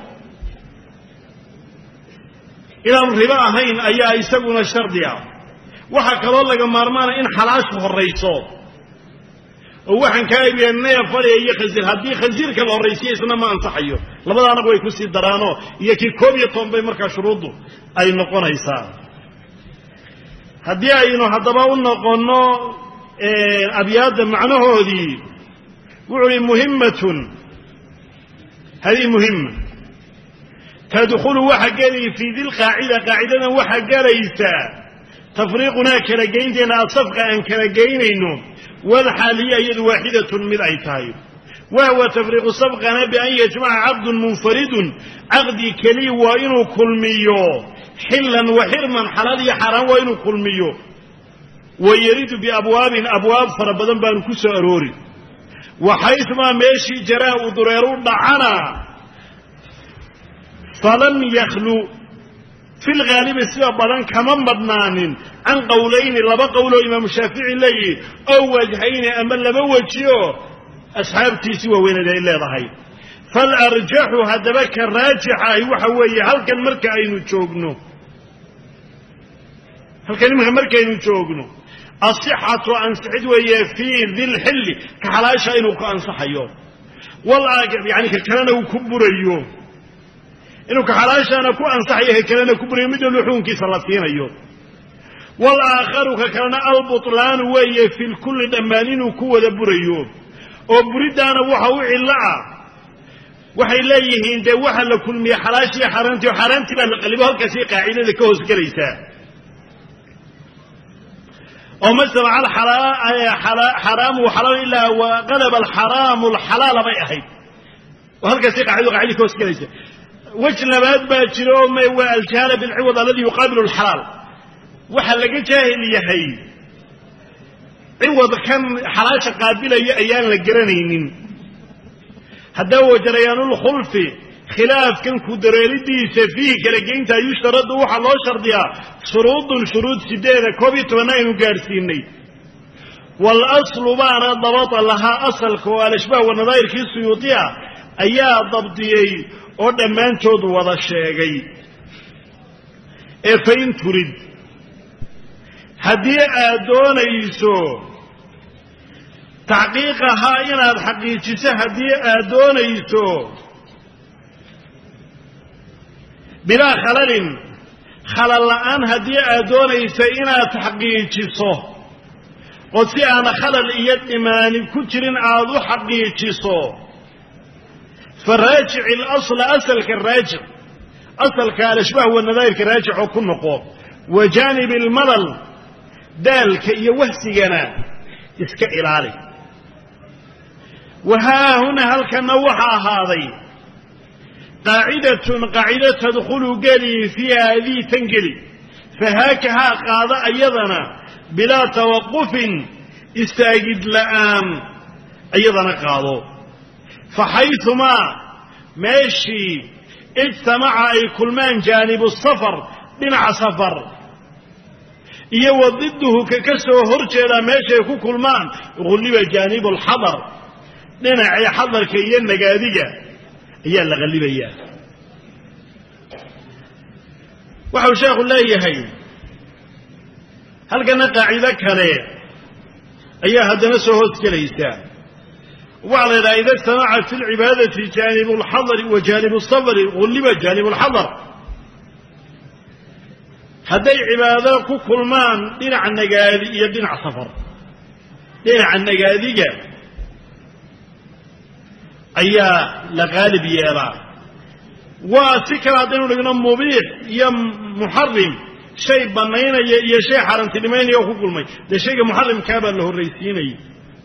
Speaker 1: ribo ahayn ayaa isaguna shardi ah waxaa kaloo laga maarmaana in xalaashu horrayso oo waxaan kaa iibiya neef fadhiya iyo khasiir haddii khasiirka la horraysiya isna ma ansaxayo labadaanagu way ku sii daraanoo iyo kii 11 bay markaa shuruuddu ay noqonaysaa haddii aynu haddaba u noqonno abyaadda macnahoodii wuxuu hi muhimmatun hadii muhima tadkhulu waxa gelaya fii dilqaacida qaacidadan waxa gelaysaa tafriiqunaa kala geynteena asafqa aan kala geynayno walxaaliya iyadu waaxidatun mid ay tahay wahuwa tafriiqu safqana bian yajmaca caqdun munfaridun caqdi keliya waa inuu kulmiyo xillan wa xirman xalaal iyo xaaraan waa inuu kulmiyo wayaridu biabwaabin abwaab fara badan baanu ku soo aroori waxaytumaa meeshii jaraa uu dureeru dhacana فلم يخلو في الغالب سوى بدن كما مدنان عن قولين لبا قولوا إمام الشافعي لي أو وجهين أما لبا وجهه أصحابتي سوى وين ذا إلا ضحي فالأرجح هذا بك الراجح وحوي هل كان مركع إنه تشوقنه هل كان مركع إنه تشوقنه الصحة أن سعد وهي في ذي الحل كحلاش إنه كأنصح يوم والآقب يعني ككلنا وكبر اليوم إنه كحلاش أنا كأنصح كلنا كبر يوم مدن لحون كي صلاتين اليوم والآخر ككلنا البطلان وهي في الكل دمانين وكوة دبر اليوم وبردان وحوي الله waxay leeyihiin de waxa la kulmiye xalaashi xaraanti xaraanti baa la qalibo halka si qaacidada ka hoos galaysa oo masala al haram wa halal illa wa qalab al haram al halal bay ahayd oo halka si qaacidada ka hoos galaysa wajh labaad baa jiro may waa al jahl bil iwad alladhi yuqabilu al halal waxa laga jaahil yahay iwad kan xalaasha qaabilaya ayaan la garanaynin هذا هو جريان الخلف خلاف كان كدريدي فيه كلجينتا يشترط وحا لو شرطيا شروط سيده كوبيت وناينو غارسيني والاصل بان ضبط لها اصل كوالشبه ونظائر كي سيوطيا ايا ضبطيي او دمانتود ودا شيغاي فين تريد هدي ادونيسو تحقيقها إن الحقيقة هدي أدونيسو بلا خلل الآن هدي أدونيسو إن تحقيقه قلت أنا خلل إياد إيماني كترين آذو حقيقه فالراجع الأصل أصل كالراجع أصل كالأشباه والنظائر كالراجع وكنقو وجانب الملل دالك يوهسينا إسكائل عليه وها هنا هل كنوحا هذه قاعدة تدخل قلي في هذه تنقلي فهكها قاضى أيضنا بلا توقف استاجد لآن أيضنا قاضوا فحيثما ماشي اجتمع أي كل من جانب السفر بمع سفر يوضده ككسو هرجة ماشي كل من غلب جانب الحضر لنا أي حضر كيان نقادية هي اللي غلبية وحو شيخ الله يهي هل كان قاعدة كليه أي هذا نسوه كليسا وعلى إذا اجتمع في العبادة جانب الحضر وجانب الصبر غلب جانب الحضر هذه عبادة كل مان دين عن نقادية دين عن صفر دين عن نقادية أيها لغالب يرى وسكرة دينه لقنا مبيح يا محرم شيء بنينا يا شيء حرام تلمين يا أخوك المي ده شيء محرم كابر له الرئيسين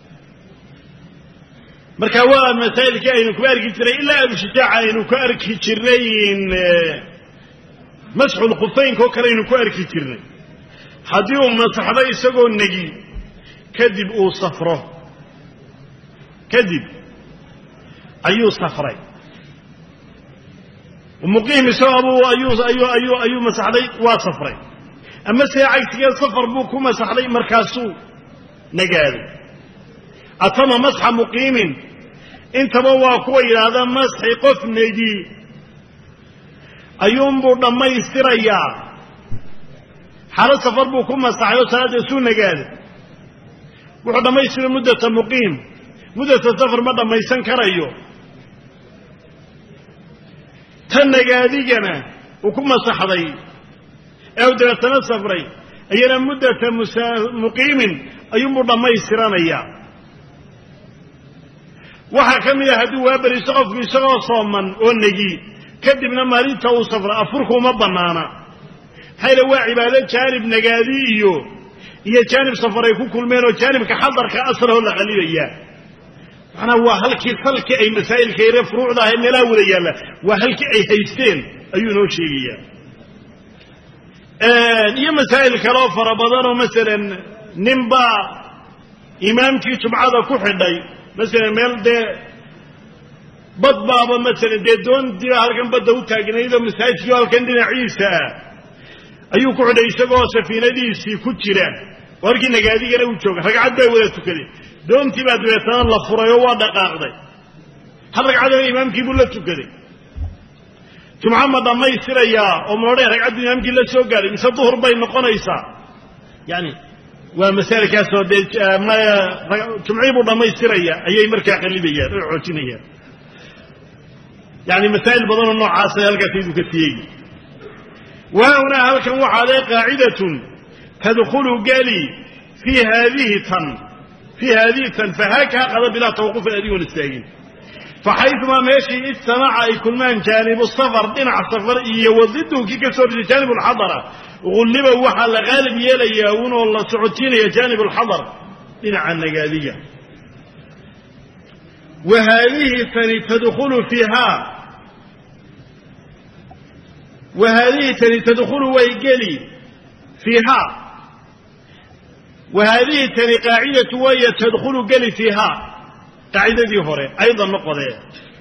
Speaker 1: مركوا مسائل كائن كبار كتير إلا الشجاعة إنه كبار كتيرين مسح الخفين كوكرين كبار كتيرين حديهم مسحنا يسقون نجي كذب أو صفرة كذب أيو صفري ومقيم يسابه أيو مسحلي وصفري أما سيعيك صفر بوكو مسحلي مركاسو نقال أتم مسح مقيم انت بواكو إلى هذا مسح قف نجي أيوم برد ما يستريا حال صفر بوكو مسحلي وسادسو نقال وحد ما يستري مدة مقيم مدة السفر مدى ما يسنكر أيو تنقادينا وكما صحضي أو دلتنا صفري أينا مدة مقيم أيوم برد ما يستران أيام وحكم يهدو وابر يسقف بيسقف صوما والنجي كدبنا ماريتا وصفر أفركو مبنانا هاي لو عبادة جانب نقاديو هي جانب صفر يكون كل مين وجانب كحضر كأسره ولا غليل إياه أنا وهلك خلك أي مسائل كير فروع ذا هم لا ولا يلا وهلك أي هيستين أيونه شيء هي مسائل كرافة ربضان مثلا نمبا إمام كي تبعض كحدي مثلا مال ده bad baaba masalan dee doontii halkan badda u taagnayd oo masaajidkii halkan dhinaciisa ayuu ku xidhay isagoo safiinadiisii ku jira warkii nagaadigana uu jooga ragcad bay wada tukadeen doontii baa dabeetana la furay oo waa dhaqaaqday hal ragcadana imaamkii buu la tukaday jumco ma dhammaystirayaa oo moodhee ragcaddu imaamkii la soo gaaray mise duhur bay noqonaysaa yani waa masaalkaasoo dee jumcii buu dhammaystiraya ayay markaa qalibayaan oo xoojinayaan yani masaa'il badanoo noocaasa halkaas iduu ka siiyey waahunaa halkan waxaa lee qaacidatun tadkhulu gali fii haadihi tan fahaakaha qada bilaa tawqufin adigoon istaagin faxayumaa meeshii ijtamaca ay kulmaan jaanibu safar dhinac safar iyo wadiduhu kii ka soo horjeeda jaanib alxadara gulliba waxaa la qaalib yeelayaa unoo la socotiinaya jaanib alxadar dhinaca nagaadiga wa haadihi tani tadkhulu fiihaa wa haadihi tani tadkhulu way geli fiihaa wa haadihi tani qaacidatu waya tadkhulu geli fiihaa qaacidadii hore aydan noqodee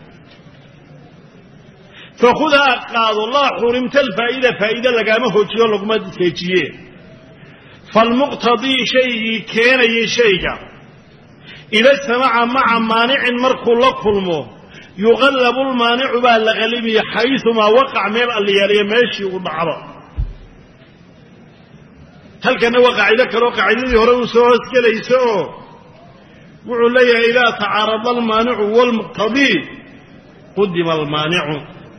Speaker 1: fakhudhaa qaado laa xurimta alfaa'ida faa'ida lagaama hoojiyo laguma seejiye falmuqtadii shaygii keenayay shayga ida ijtamaca maca maanicin markuu la kulmo yuqallabu lmaanicu baa la qalibaya xayumaa waqac meel alliyaaliya meeshii uu dhacdo halkana waa qaacido kaleo qaacidadii hore uu soo hoosgelaysa oo wuxuu leeyahay idaa tacaarada almaanicu waalmuqtadii qudima almaanicu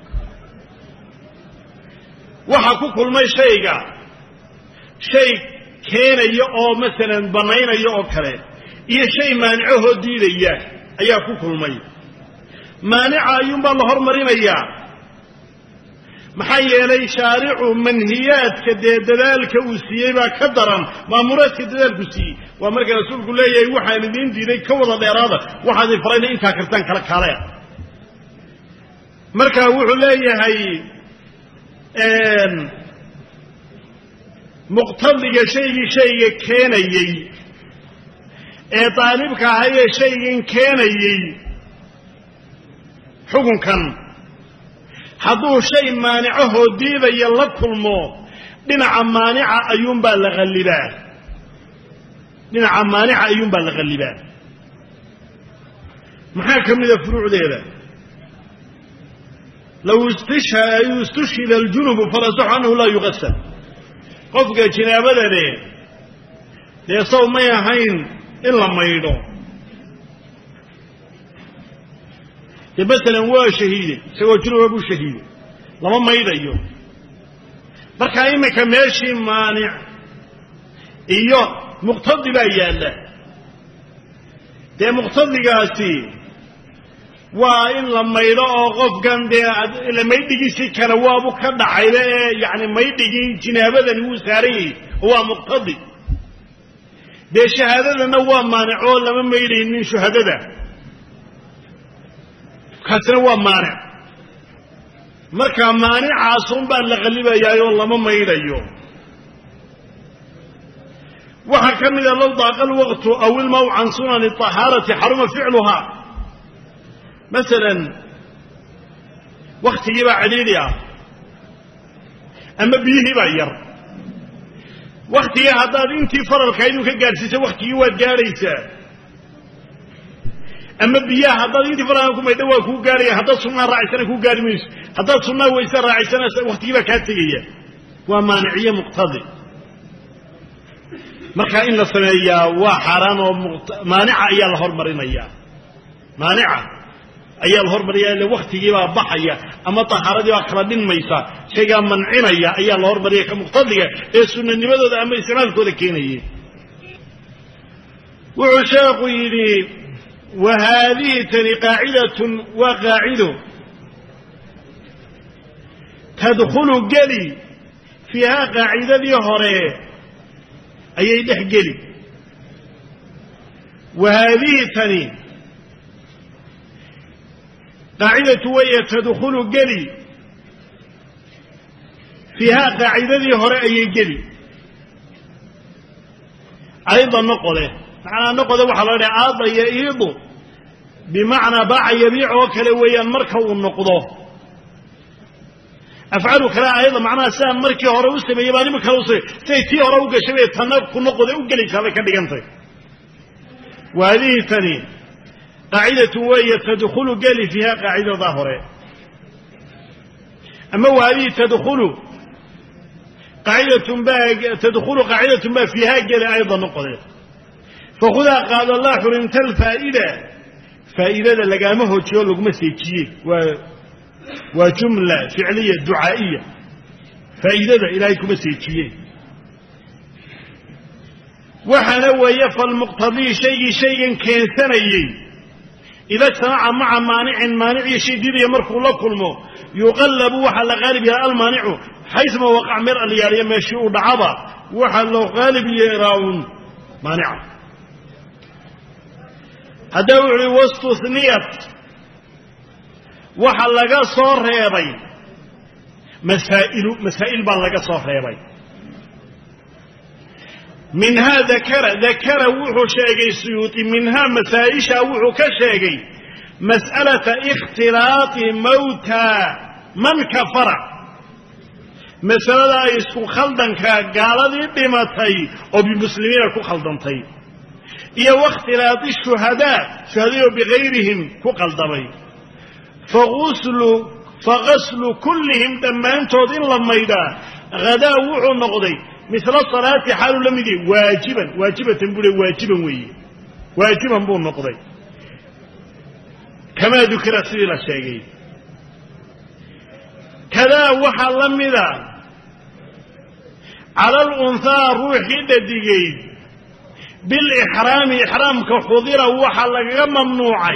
Speaker 1: waxa ku kulmay shayga shay keenaya oo masalan bannaynaya oo kale iyo shay maanicahoo diidaya ayaa ku kulmay maanica ayuunbaa la hormarinayaa maxaa yeelay shaaricu manhiyaadka dee dadaalka uu siiyey baa ka daran maamuraadka dadaalku siiyey waa marka rasuulku leeyahay waxaan idiin diiday ka wada dheeraada waxaan idin farayna intaa kartaan kala kaalaya marka wuxuu leeyahay muqtadiga shaygii shayga keenayey ee daalibka ahayee shaygan keenayey xukunkan hadduu shay maanicahoo diidaya la kulmo dhinaca maanica ayuunbaa la qallibaa dhinaca maanica ayuunbaa la qallibaa maxaa ka mida furuucdeeda low istushhida aljunubu falasaxu annahu laa yuqasal qofka jinaabadane dee saw may ahayn in la maydho dee masalan waa shahiide isagoo junuba buu shahiiday lama maydhayo markaa iminka meeshii maanic iyo muqtadi baa yaalla dee muqtadigaasi waa in la maydho oo qofkan dee maydhigiisii kale waabu ka dhacayba ee yani maydhigii jinaabadani wuu saaran yahay oo waa muqtadi dee shahaadadana waa maanicoo lama maydhaynin shuhadada kaasina waa maanic markaa maanicaasun baa la qallibayaayoo lama maydhayo waxaa ka mida low daaqa alwaqtu aw ilmaw can sunani طahaarati xaruma ficluhaa masalan waktigii baa cidhiidhi ah ama biyihii baa yar waktigii haddaad intii faralkayduu ka gaadhsiisa waktigii waad gaadhaysaa ama biyaha haddaad intii faralka ku maydha waa kuu gaadhaya haddaad sunnaa raacisana kuu gaadhi mayso haddaad sunnaa wayse raacisana waktigii baa kaa tegaya waa maaniciye muqtadi markaa in la sameeyaa waa xaaraan oo maanica ayaa la hormarinayaa maanica ayaa la hormariyaa ille waktigii baa baxaya ama tahaaradii baa kala dhinmaysa shaygaa mancinaya ayaa la hormariyay ka muqtadiga ee sunanimadooda ama isticmaalkooda keenayay wuxuu sheekhu yidhi wa haadihi tani qaacidatun waa qaacido tadkhulu geli fiihaa qaacidadii hore ayay dhex geli wa haadihi tani qaacidatu waya tadkhulu geli fiihaa qaacidadii hore ayay geli ayda noqode macnaa noqode waxaa loo dhaha aada iyo iidu بمعنى باع يبيع وكلويا مركه النقضه أفعله كلا أيضا معناها سام مركي هروس بيباني مكروسي سيتي هروجة شوية تناب كنقض وقلي هذا كذي جنطي وهذه ثانية قاعدة وهي تدخل قالي فيها قاعدة ظاهرة أما وهذه تدخل قاعدة با تدخل قاعدة با فيها قالي أيضا نقضي فخذا قال الله حرمت الفائدة فائدة لقامه تشيل لقمة سيتي وجملة فعلية دعائية فائدة إليكم سيتي وحنوى يفعل المقتضي شيء كان ثني إذا اجتمع مع مانع شديد يمرك لكم يغلب وحل غالب المانع حيثما وقع مرء ليالي ماشي دعبا وحل غالب يراون مانع هذا واستثنيت waxaa laga soo reebay masaa'il baa laga soo reebay minha dakara wuxuu sheegay suyuuti minha masaa'isha wuxuu ka sheegay mas'alata ikhtilaati mawta man kafara masalada ay isku khaldanka gaaladii dhimatay oo bimuslimiina ku khaldantay iyo waqtilaati shuhadaayo bigayrihim ku qaldamay فغسل كلهم دمانتود إن لما يدا غدا وحو نقضي مثل الصلاة حال لم يدي واجبة بولي واجبا بول نقضي كما ذكر سيرة الشيء كذا وحا لم يدا على الأنثى روحي ددقي بالإحرام إحرام كحضير وحا لغا ممنوعي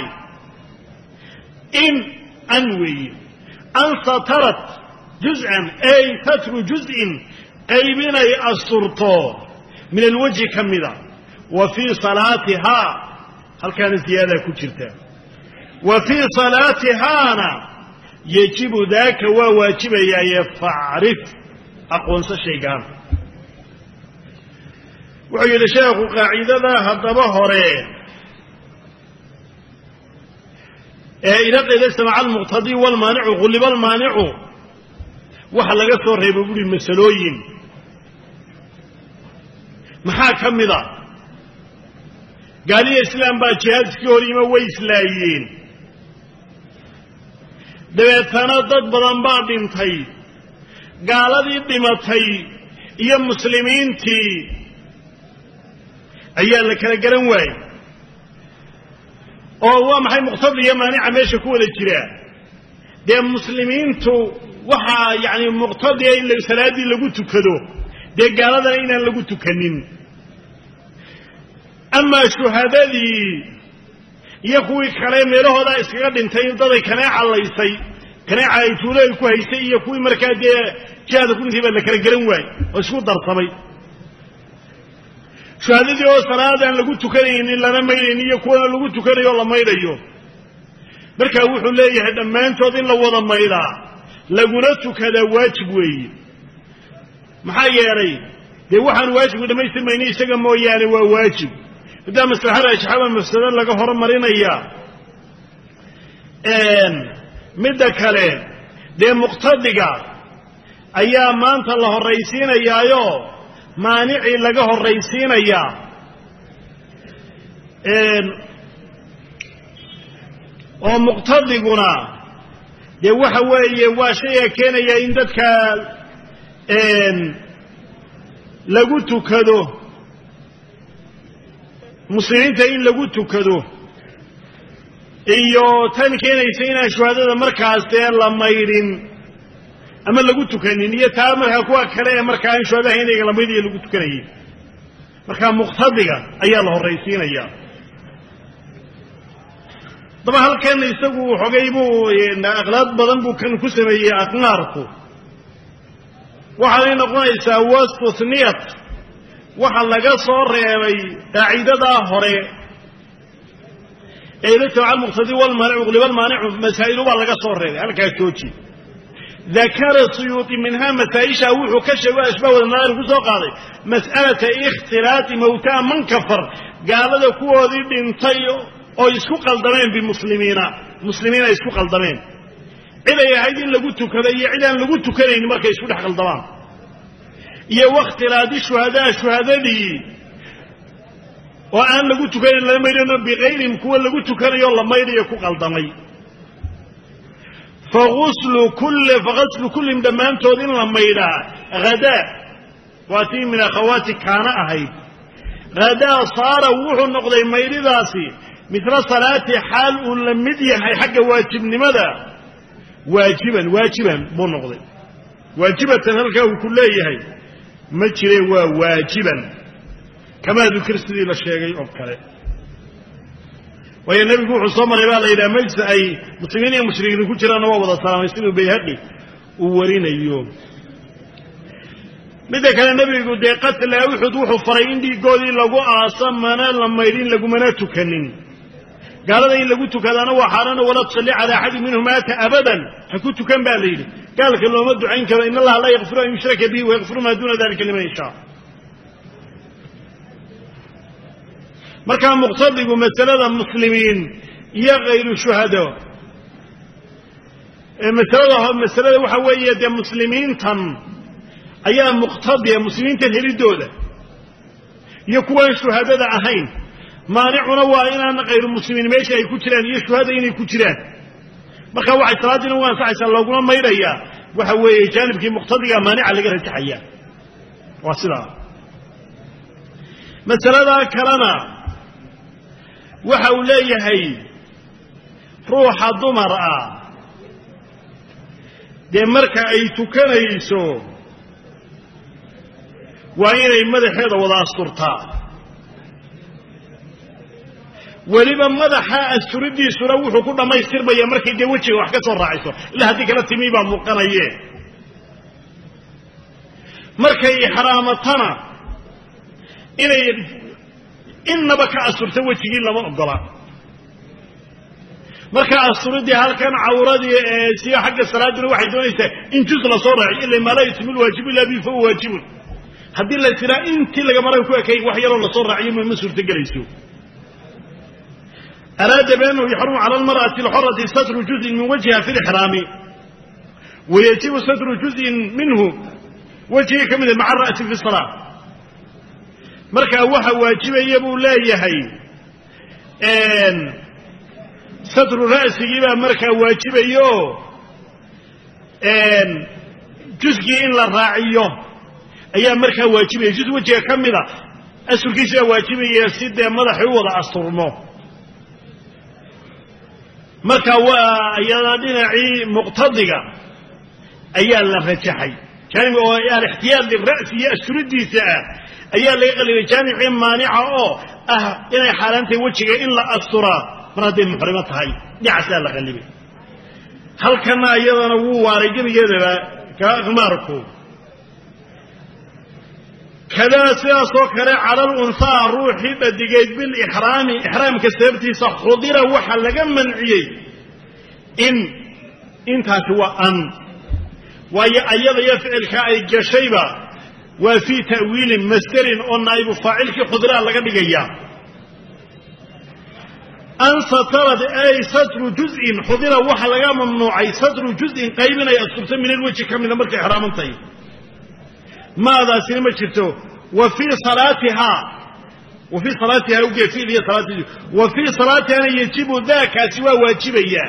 Speaker 1: إن أنوي أن سطرت جزءا أي ستر جزء أي من السرطان من الوجه كمذا وفي صلاتها هل كانت زيادة كتلتا وفي صلاتها يجب ذاك وواجب يفعرف أقوانس الشيطان وعيد شيخ قاعدة هذا بهرين إذا استمع المقتضي والمانع غلب المانع وحلق صور ريبولي المسلوين محاكم ذا قال لي إسلام باجهاد كوريما وإسلايين دويتانا ضد بضان بعض انتهي قال لي دمتهي إيا مسلمين تي أيها لك لقرن واي oo waa maxay muqtadiya maani'a meesha ku wada jira de muslimiintu waxa yaani muqtadiya in salaadii lagu tukado de gaaladana inaan lagu tukanin ama shuhadadii iyo kuwii kale meelahooda iskaga dhintay daday kana calaysay kana ay tuulay ku haysay iyo kuwii markaa de jaada ku intii la kala garan waay oo isku darsamay شهادتي oo salaadaan lagu tukanaynin lana maydayniyo kuwa lagu tukanayo la maydayo marka wuxuu leeyahay dhamaantood in la wada maydaa laguna tukada waajib weeye maxaa yeelay de waxaan waajib dhamaystimayna isaga mooyaane waa waajib idaa maslaxada shacaba mafsada laga hormarinaya midda kale de muqtadiga ayaa maanta la horeysiinayaayo مانعي لغا هريسينيا oo muqtadiguna de waxa weeye waa shay keenaya in dadka lagu tukado muslimiinta in lagu tukado iyo tan keenaysa in shuhadada markaas la mayrin ama lagu tukanin iyo taa marka kuwa kale marka aan shuhadaha inay la maydiyo lagu tukanayay marka muqtadiga ayaa la horeysiinaya daba halkan isagu xogaybu aqlaad badan buu kan ku sameeyay aqnaarku waxa noqonaysaa wastusniyat waxa laga soo reebay qaacidada hore ee la taal muqtadi wal mani'u qulibal mani'u masaa'ilu baa laga soo reebay halka jooji ذكر السيوطي منها مسائشة وحو كشف أشباه والنار كسو قاضي مسألة اختلاط موتى من كفر قال له كوذي بنتيو oo isku qaldameen bimuslimiina muslimiina isku qaldameen cid ay ahayd in lagu tukado iyo cid aan lagu tukanayn markay isku dhex qaldamaan iyo waqtilaadi shuhadadii oo aan lagu tukanayn la maydhano biqayrin kuwa lagu tukanayo la maydhayo ku qaldamay faghuslu kulli dhammaantood in la maydhaa ghadaa waatii min akhawaati kaana ahayd ghadaa saara wuxuu noqday maydhidaasi midla salaati xaal uu la mid yahay xagga waajibnimada waajiban buu noqday waajibatan halkaa uu ku leeyahay ma jire waa waajiban kamaa dukir sidii la sheegay oo kale waayo nebigu wuxuu soo maray baa la yidhaha majlis ay muslimiin iyo mushrikiin ku jiraanna waa wada salaamay siduu bayhaqi uu warinayo midda kale nebigu dee qatla uxud wuxuu faray in dhiigoodii lagu aasa mana la maydhin lagumana tukanin gaalada in lagu tukadaana waa xaaraan wala tusalli calaa axadin minhum maata abadan ha ku tukan baa la yidhi gaalka looma ducayn karo in allaha laa yakfiru an yushraka bihi wayakfiru maa duuna dalika liman yashaa markaa muqtadigu masalada muslimiin iyo hayru shuhado masalada waxa weeye dee muslimiintan ayaa muqtadiya muslimiintan helidooda iyo kuwaan shuhadada ahayn maanicuna waa inaan hayru muslimiin meesha ay ku jiraan iyo shuhada inay ku jiraan marka waxay salaadiina u ansaxaysaa looguna maydhayaa waxa weeye jaanibkii muqtadiga maanica laga rajaxaya waa sidaa masaladaa kalena waxa uu leeyahay ruuxa dumar ah dee marka ay tukanayso waa inay madaxeeda wada asturtaa weliba madaxa asturidiisuna wuxuu ku dhammaystirmayaa markay dee wejiga wax ka soo raacayso ilaa haddii kala timi baa muuqanaye markay ixraamatana inay innaba ka asturta wejigii lama ogola marka asturidii halkan cawradii ee siya xagga salaaduna waxay doonaysaa in juz la soo raaciyo ila maa laa yutmilu waajibu illa bihi fahuwa waajibun haddii la tiraa intii laga maray ku ekay wax yaroo la soo raaciyo ma suurtagelayso araada biannahu yaxrumu cala almar'ati alxorati satru juz'in min wajhiha fi lixraami wayajibu satru juz'in minhu wejhigii ka mida maca ara'si fi salaa markaa waxa waajibaya buu leeyahay satru ra'sigii baa markaa waajibayo jusgii in la raaciyo ayaa markaa waajibaya juz wejiga ka mida asurkiisi baa waajibaya si dee madaxii u wada asturmo marka waa iyada dhinacii muqtadiga ayaa la rajaxay jaanib oo alixtiyaad lira'si iyo asturidiisa ah ayaa laga qalibay jaamicii maanica oo ah inay xaaraantahay wejiga in la asturaa mar hadday muxrimo tahay dhinacasaa la qalibay halkana iyadana wuu waaray gebigeedaba kaaqmaarku kadaa sidaasoo kale cala alunhaa ruuxii dhadigeyd bilixraami ixraamka sababtiisa khudira waxa laga manciyey intaasi waa an waayo ayada iyo ficilka ay gashayba waa fii ta'wiilin masderin oo naa'ibu faacilkii khudraa laga dhigaya an satarad ay satru juz'in khudira waxa laga mamnuucay satru juz'in qayb inay asturto min alwejhi ka mida markay xraamantahay maadaasina ma jirto wa fii salaatihaa ugeed fiil iyo salaatihi wa fii salaatihana yajibu daakaasi waa waajibaya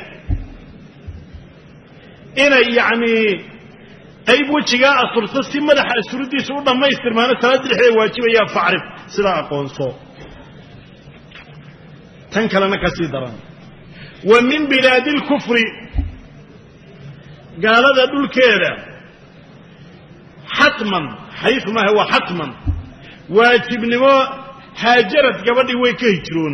Speaker 1: inay yacni qayb wejigaa asturto si madaxa asturidiisa u dhammaystirmaana salaadda dhexdeeda waajibayaa facrif sidaa aqoonso tan kalena ka sii daran wa min bilaadi lkufri gaalada dhulkeeda xatman xaysu maaha waa xatman waajibnimo haajarad gabadhii way ka hijroon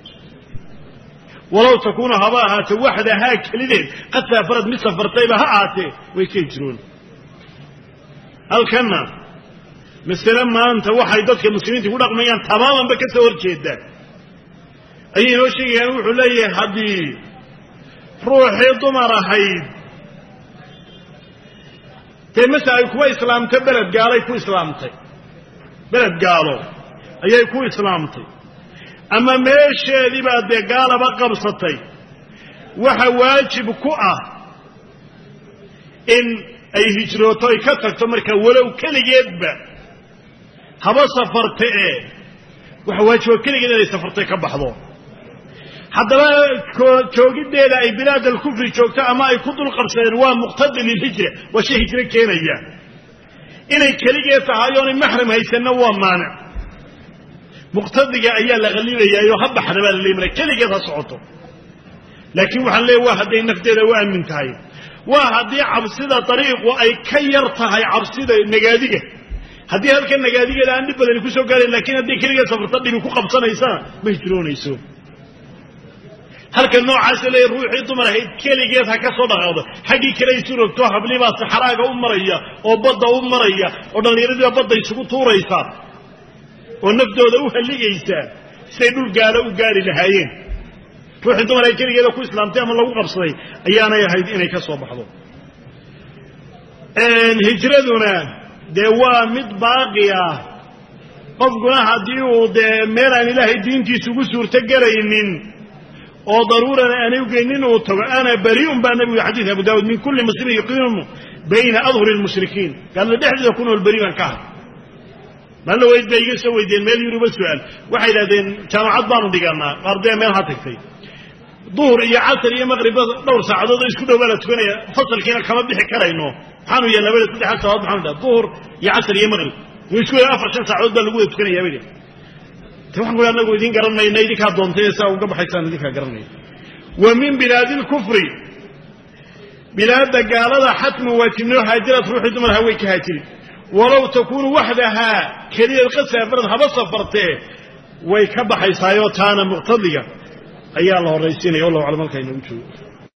Speaker 1: walow takuuna haba ahaate waxdahaa kelideed qad saafarad mid safartayba ha ahaatee way ka hijroon halkanna masale maanta waxay dadka muslimiinta ku dhaqmayaan tamaamanba ka soo horjeedaan ayay inoo sheegayaan wuxuu leeyahay haddii ruuxii dumar ahayd dee mase ay kuwa islaamtay beled gaalay ku islaamtay beled gaalo ayay ku islaamtay أما ماشي ذي بعد قال بقبصتي وحواجب كؤة إن أي هجروتي كتك تمرك ولو كل يدبع هبا سفرتي وحواجب كل يدبع سفرتي كبحضو حتى ما توجد إلى أي بلاد الكفر توجد أما يكون القرصين ومقتضي للهجرة وشي هجرة كينا إياه إن الكلية تهايون محرم هيسنة ومانع مقتضي أيها لغليل إياه يحب حرمان اللي من الكلية تصعطه لكن وحن ليه واحد ينفذ وأن من تهاي واحد يعبسده طريق وأي كيرتها يعبسده النجادية هدي هلك النجادية لأن بدل يكسو قال لكن هدي كلية سفرتني بيكون قبصنا يسان ما يجرون يسوع هلك النوع عسلي الروح يضمر هي كلية هكسوده هذا حقي كلية سورة توها بلباس حراقة أمرية أو بضة أمرية ودن يريد بضة يسقط طورة يسار والنفذ ذوها اللي يسار سيدول قالوا وقال لهايين روح يضمر هي كلية لو كإسلام تعمل الله قبصي أيانا يهيد إني كسوه بحضور الهجرة دوامد باقية قفقنا هديو ده ميران إلهي دين تيسوه سورة قرينين oo daruurana aanay u geenin oo tago ana bari'un ba nabi xadiis Abu Daawud min kulli muslim yaqiinu bayna adhhur al-mushrikiin qala dhexda kuna al-bari'an ka bal way bayga soo weydeen meel yuru bal su'aal waxay yiraahdeen jaamacad baan dhiganaa qarday meel ha tagtay duhur iyo casr iyo maghrib dhowr saacadood isku dhawaa la tukanaya fasalkiina kama bixi karayno waxaanu yeelay labada saddex saacadood maxamed duhur iyo casr iyo maghrib isku 4 saacadood baa lagu tukanaya weeyii تفهم أنه يدين قررنا يناديك هذون تيسا وقبل حيثان يديك قررنا ومن بلاد الكفر بلاد قال حتم واتنه هاجرة روح دمر هويك هاتري ولو تكون وحدها كليل القصة فردها بصفرته ويكبح يسايوتانا مقتضية أي الله الرئيسين يقول الله على ملكة ينوتوا